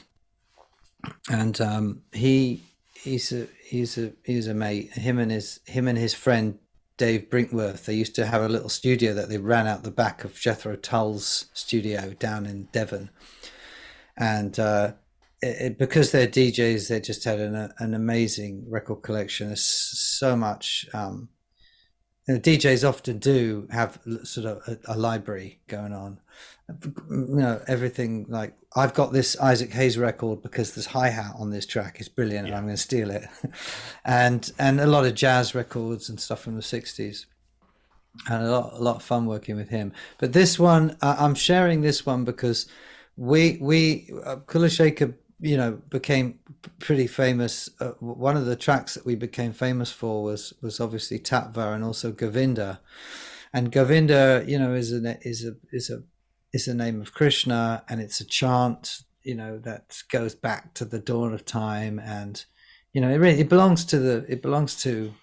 and um, he he's a he's a he's a mate. Him and his him and his friend Dave Brinkworth. They used to have a little studio that they ran out the back of Jethro Tull's studio down in Devon, and uh, it, it, because they're D Js, they just had an an amazing record collection. There's so much. Um, You know, D Js often do have sort of a, a library going on. You know, everything like, I've got this Isaac Hayes record because this hi-hat on this track is brilliant, yeah, and I'm going to steal it. and and a lot of jazz records and stuff from the sixties. And a lot, a lot of fun working with him. But this one, uh, I'm sharing this one because we, we uh, Kula Shaker, you know, became pretty famous. Uh, one of the tracks that we became famous for was was obviously Tatva and also Govinda, and Govinda, you know, is a is a is a is the name of Krishna, and it's a chant, you know, that goes back to the dawn of time, and you know, it really it belongs to the it belongs to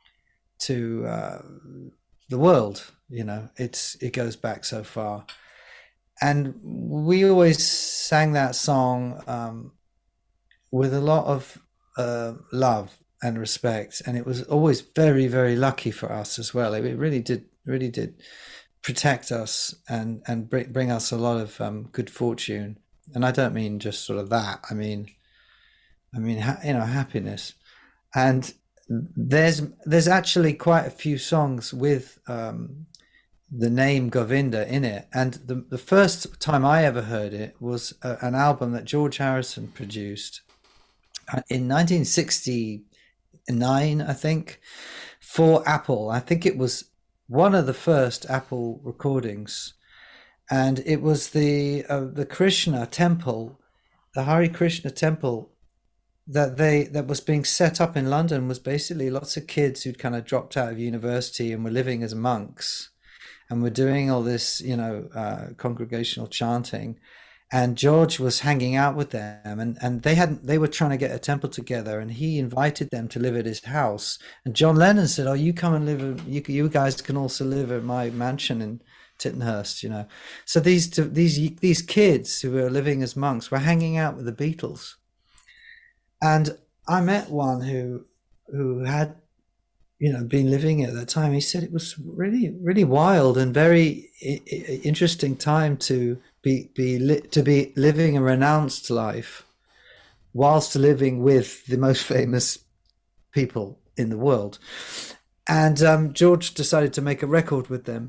to uh, the world. You know, it's it goes back so far. And we always sang that song um, with a lot of uh, love and respect, and it was always very, very lucky for us as well. It really did, really did protect us and and bring, bring us a lot of um, good fortune. And I don't mean just sort of that. I mean, I mean ha- you know, happiness. And there's there's actually quite a few songs with Um, the name Govinda in it, and the the first time I ever heard it was uh, an album that George Harrison produced uh, in nineteen sixty-nine, I think, for Apple. I think it was one of the first Apple recordings, and it was the uh, the Krishna temple, the Hare Krishna temple that they that was being set up in London. Was basically lots of kids who'd kind of dropped out of university and were living as monks, and we're doing all this, you know, uh, congregational chanting, and George was hanging out with them, and, and they hadn't, they were trying to get a temple together, and he invited them to live at his house. And John Lennon said, "Oh, you come and live, you you guys can also live at my mansion in Tittenhurst," you know. So these these these kids who were living as monks were hanging out with the Beatles, and I met one who who had, you know, been living at that time. He said it was really, really wild and very I- interesting time to be be li- to be living a renounced life, whilst living with the most famous people in the world. And um, George decided to make a record with them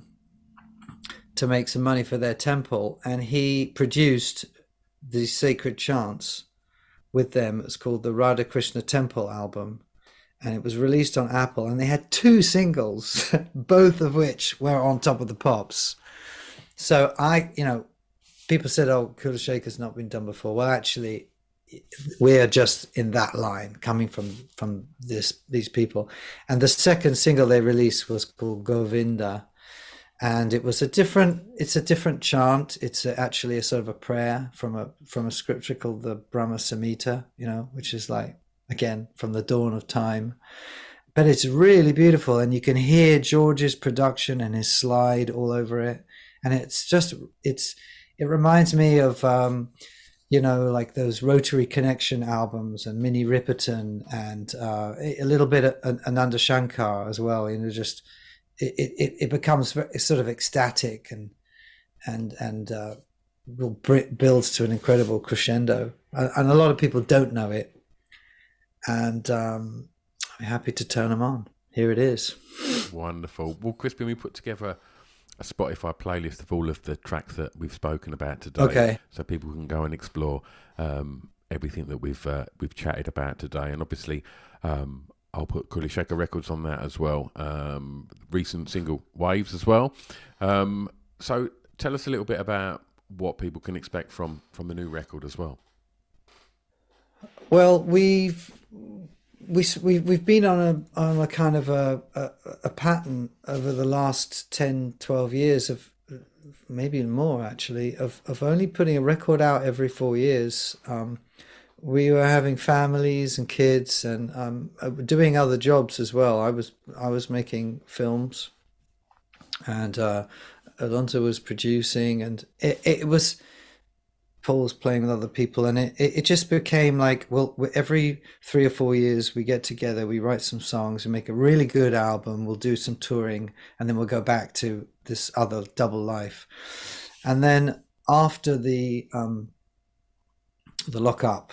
to make some money for their temple, and he produced these sacred chants with them. It's called the Radha Krishna Temple album. And it was released on Apple, and they had two singles, both of which were on Top of the Pops. So I, you know, people said, "Oh, Kula Shaker's not been done before." Well, actually, we're just in that line, coming from from this these people. And the second single they released was called Govinda, and it was a different. It's a different chant. It's a, actually a sort of a prayer from a from a scripture called the Brahma Samhita, you know, which is like, again, from the dawn of time. But it's really beautiful, and you can hear George's production and his slide all over it. And it's just, it's, it reminds me of, um, you know, like those Rotary Connection albums and Minnie Riperton, and uh, a little bit of Ananda Shankar as well. You know, just, it, it, it becomes very, sort of ecstatic, and, and, and uh, builds to an incredible crescendo. And a lot of people don't know it. And um, I'm happy to turn them on. Here it is. Wonderful. Well, Crispin, we put together a Spotify playlist of all of the tracks that we've spoken about today. Okay. So people can go and explore um, everything that we've uh, we've chatted about today. And obviously, um, I'll put Kula Shaker Records on that as well. Um, recent single Waves as well. Um, so tell us a little bit about what people can expect from from the new record as well. Well, we've we we we've been on a on a kind of a, a a pattern over the last ten, twelve years of maybe more actually of of only putting a record out every four years. Um, we were having families and kids and um, doing other jobs as well. I was I was making films, and uh, Alonso was producing, and it, it was. Paul was playing with other people, and it, it just became like, well, every three or four years we get together, we write some songs, we make a really good album, we'll do some touring, and then we'll go back to this other double life. And then after the um, the lock-up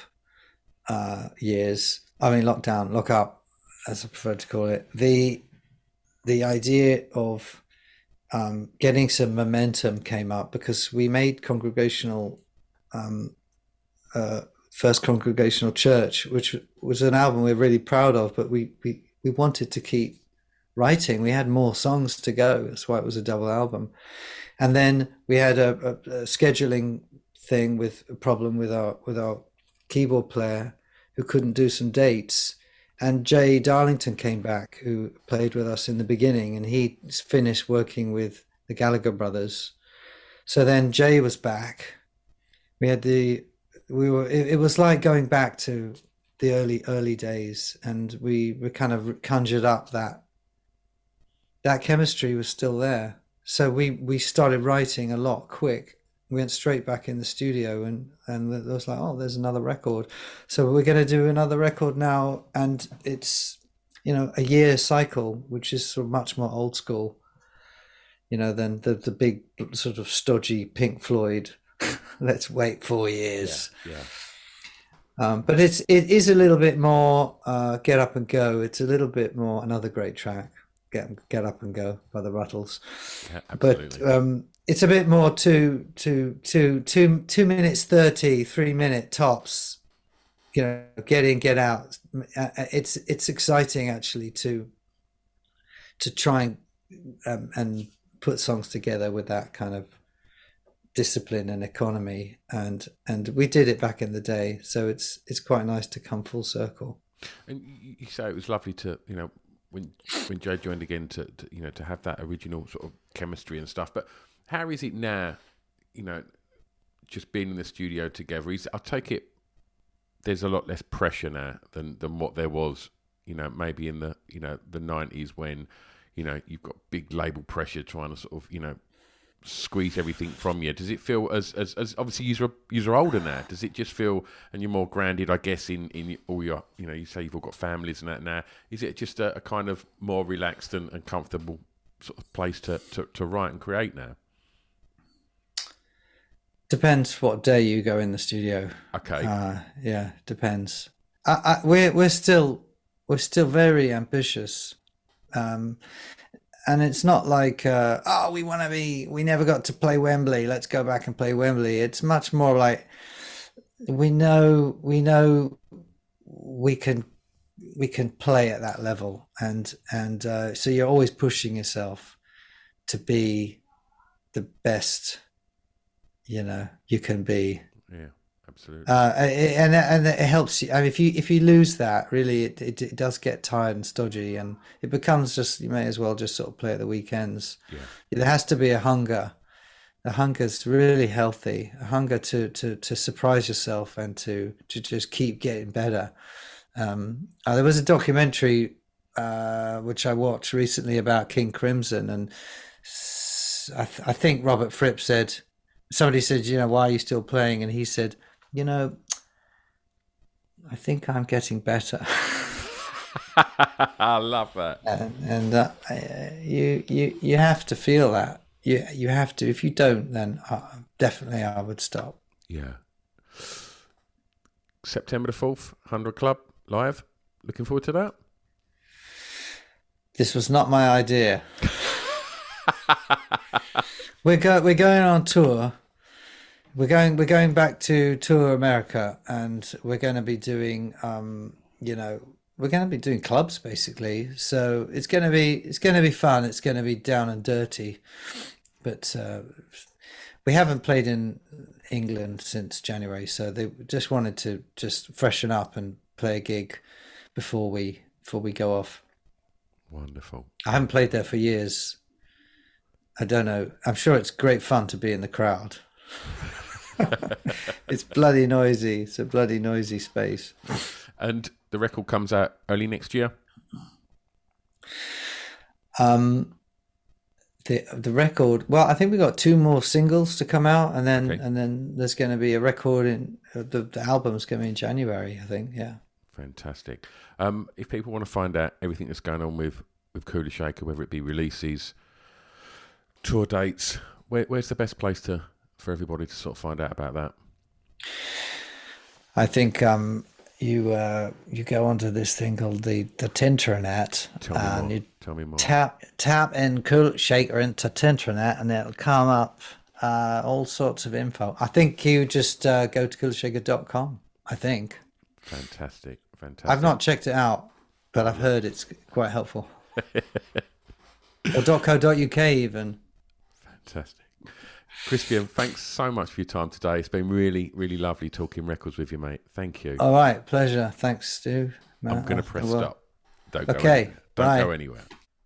uh, years, I mean lockdown, lock-up, as I prefer to call it, the the idea of um, getting some momentum came up, because we made Congregational Um, uh, First Congregational Church, which was an album we're really proud of, but we, we, we wanted to keep writing. We had more songs to go. That's why it was a double album. And then we had a, a, a scheduling thing with a problem with our with our keyboard player, who couldn't do some dates. And Jay Darlington came back, who played with us in the beginning, and he finished working with the Gallagher brothers. So then Jay was back. We had the, we were, it, it was like going back to the early, early days, and we, we kind of conjured up that, that chemistry was still there. So we, we started writing a lot quick. We went straight back in the studio, and, and it was like, oh, there's another record. So we're going to do another record now. And it's, you know, a year cycle, which is sort of much more old school, you know, than the, the big sort of stodgy Pink Floyd. Let's wait four years. Yeah. yeah. Um, but it's it is a little bit more uh, Get Up and Go. It's a little bit more, another great track, Get Get Up and Go by the Ruttles. Yeah, absolutely. But um, it's a bit more two two two two two minutes thirty, three minute tops. You know, get in, get out. It's it's exciting actually to to try and um, and put songs together with that kind of discipline and economy, and and we did it back in the day, so it's it's quite nice to come full circle. And you say it was lovely to, you know, when when Joe joined again, to, to you know to have that original sort of chemistry and stuff. But how is it now, you know, just being in the studio together? Is, I take it there's a lot less pressure now than than what there was, you know, maybe in the you know the nineties, when, you know, you've got big label pressure trying to sort of, you know, squeeze everything from you. Does it feel as as, as obviously you're you're older now? Does it just feel, and you're more grounded, I guess, in in all your, you know, you say you've all got families and that now. Is it just a, a kind of more relaxed and, and comfortable sort of place to, to to write and create now? Depends what day you go in the studio. Okay. Uh, yeah, depends. I, I, we're we're still we're still very ambitious. Um, And it's not like, uh, oh, we want to be, we never got to play Wembley, let's go back and play Wembley. It's much more like, we know, we know we can, we can play at that level. And, and uh, so you're always pushing yourself to be the best, you know, you can be. Yeah. Absolutely. Uh, and and it helps you. I mean, if you if you lose that, really, it, it it does get tired and stodgy, and it becomes just, you may as well just sort of play at the weekends. Yeah. There has to be a hunger. The hunger's really healthy. A hunger to to to surprise yourself and to to just keep getting better. Um, uh, there was a documentary uh, which I watched recently about King Crimson, and I, th- I think Robert Fripp said, somebody said, you know, why are you still playing? And he said, you know, I think I'm getting better. I love that. And, and uh, you you you have to feel that. You you have to. If you don't, then uh, definitely I would stop. Yeah. September the fourth, one hundred Club live. Looking forward to that. This was not my idea. we're go we're going on tour. We're going. We're going back to tour America, and we're going to be doing, um, you know, we're going to be doing clubs basically. So it's going to be it's going to be fun. It's going to be down and dirty, but uh, we haven't played in England since January, so they just wanted to just freshen up and play a gig before we before we go off. Wonderful. I haven't played there for years. I don't know. I'm sure it's great fun to be in the crowd. It's bloody noisy. It's a bloody noisy space. And the record comes out early next year? Um, the the record. Well, I think we got two more singles to come out, and then okay. and then there's going to be a record in the the album's coming in January, I think. Yeah. Fantastic. Um, if people want to find out everything that's going on with with Kula Shaker, whether it be releases, tour dates, where, where's the best place to for everybody to sort of find out about that? I think um, you uh, you go onto this thing called the the Tinternet, Tell me and more. you Tell me more. tap tap in Kula Shaker into Tinternet, and it'll come up uh, all sorts of info. I think you just uh, go to kula shaker dot com. I think. Fantastic, fantastic. I've not checked it out, but I've heard it's quite helpful. Or .co.uk even. Fantastic. Crispian, thanks so much for your time today. It's been really, really lovely talking records with you, mate. Thank you. All right, pleasure. Thanks, Stu. I'm going to press well. stop. Don't go okay, anywhere. Don't bye. go anywhere.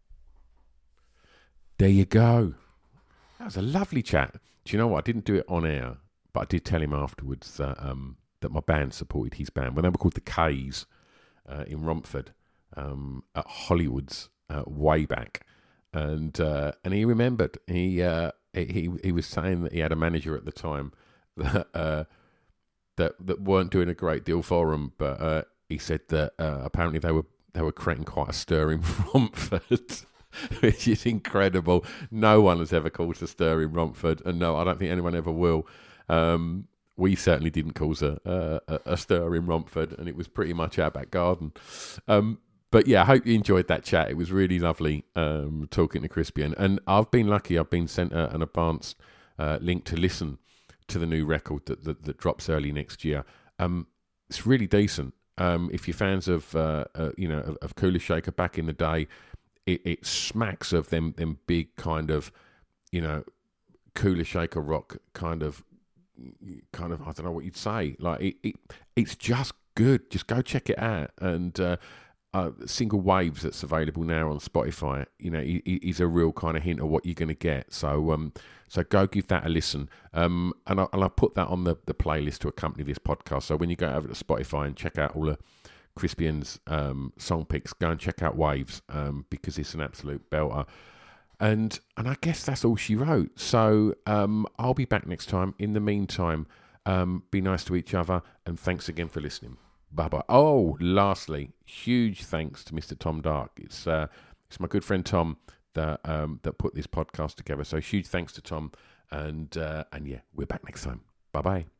There you go. That was a lovely chat. Do you know what? I didn't do it on air, but I did tell him afterwards that um, that my band supported his band when they were called the K's uh, in Romford um, at Hollywood's uh, way back, and uh, and he remembered. He uh, he he was saying that he had a manager at the time that uh, that that weren't doing a great deal for him, but uh, he said that uh, apparently they were they were creating quite a stir in Romford. Which is incredible. No one has ever caused a stir in Romford, and no, I don't think anyone ever will. Um, we certainly didn't cause a, a, a stir in Romford, and it was pretty much our back garden. Um, but yeah, I hope you enjoyed that chat. It was really lovely um, talking to Crispian, and I've been lucky. I've been sent a, an advance uh, link to listen to the new record that that, that drops early next year. Um, it's really decent. Um, if you're fans of uh, uh, you know of, of Kula Shaker back in the day. It, it smacks of them, them big kind of, you know, Kula Shaker rock kind of, kind of. I don't know what you'd say. Like it, it it's just good. Just go check it out. And uh, uh, Single Waves that's available now on Spotify. You know, is a real kind of hint of what you're going to get. So, um, so go give that a listen. Um, and I, and I put that on the the playlist to accompany this podcast. So when you go over to Spotify and check out all the Crispian's um, song picks, go and check out Waves um, because it's an absolute belter. And and I guess that's all she wrote. So um, I'll be back next time. In the meantime, um, be nice to each other, and thanks again for listening. Bye-bye. Oh, lastly, huge thanks to Mister Tom Dark. It's uh, it's my good friend Tom that um, that put this podcast together. So huge thanks to Tom, and uh, and yeah, we're back next time. Bye-bye.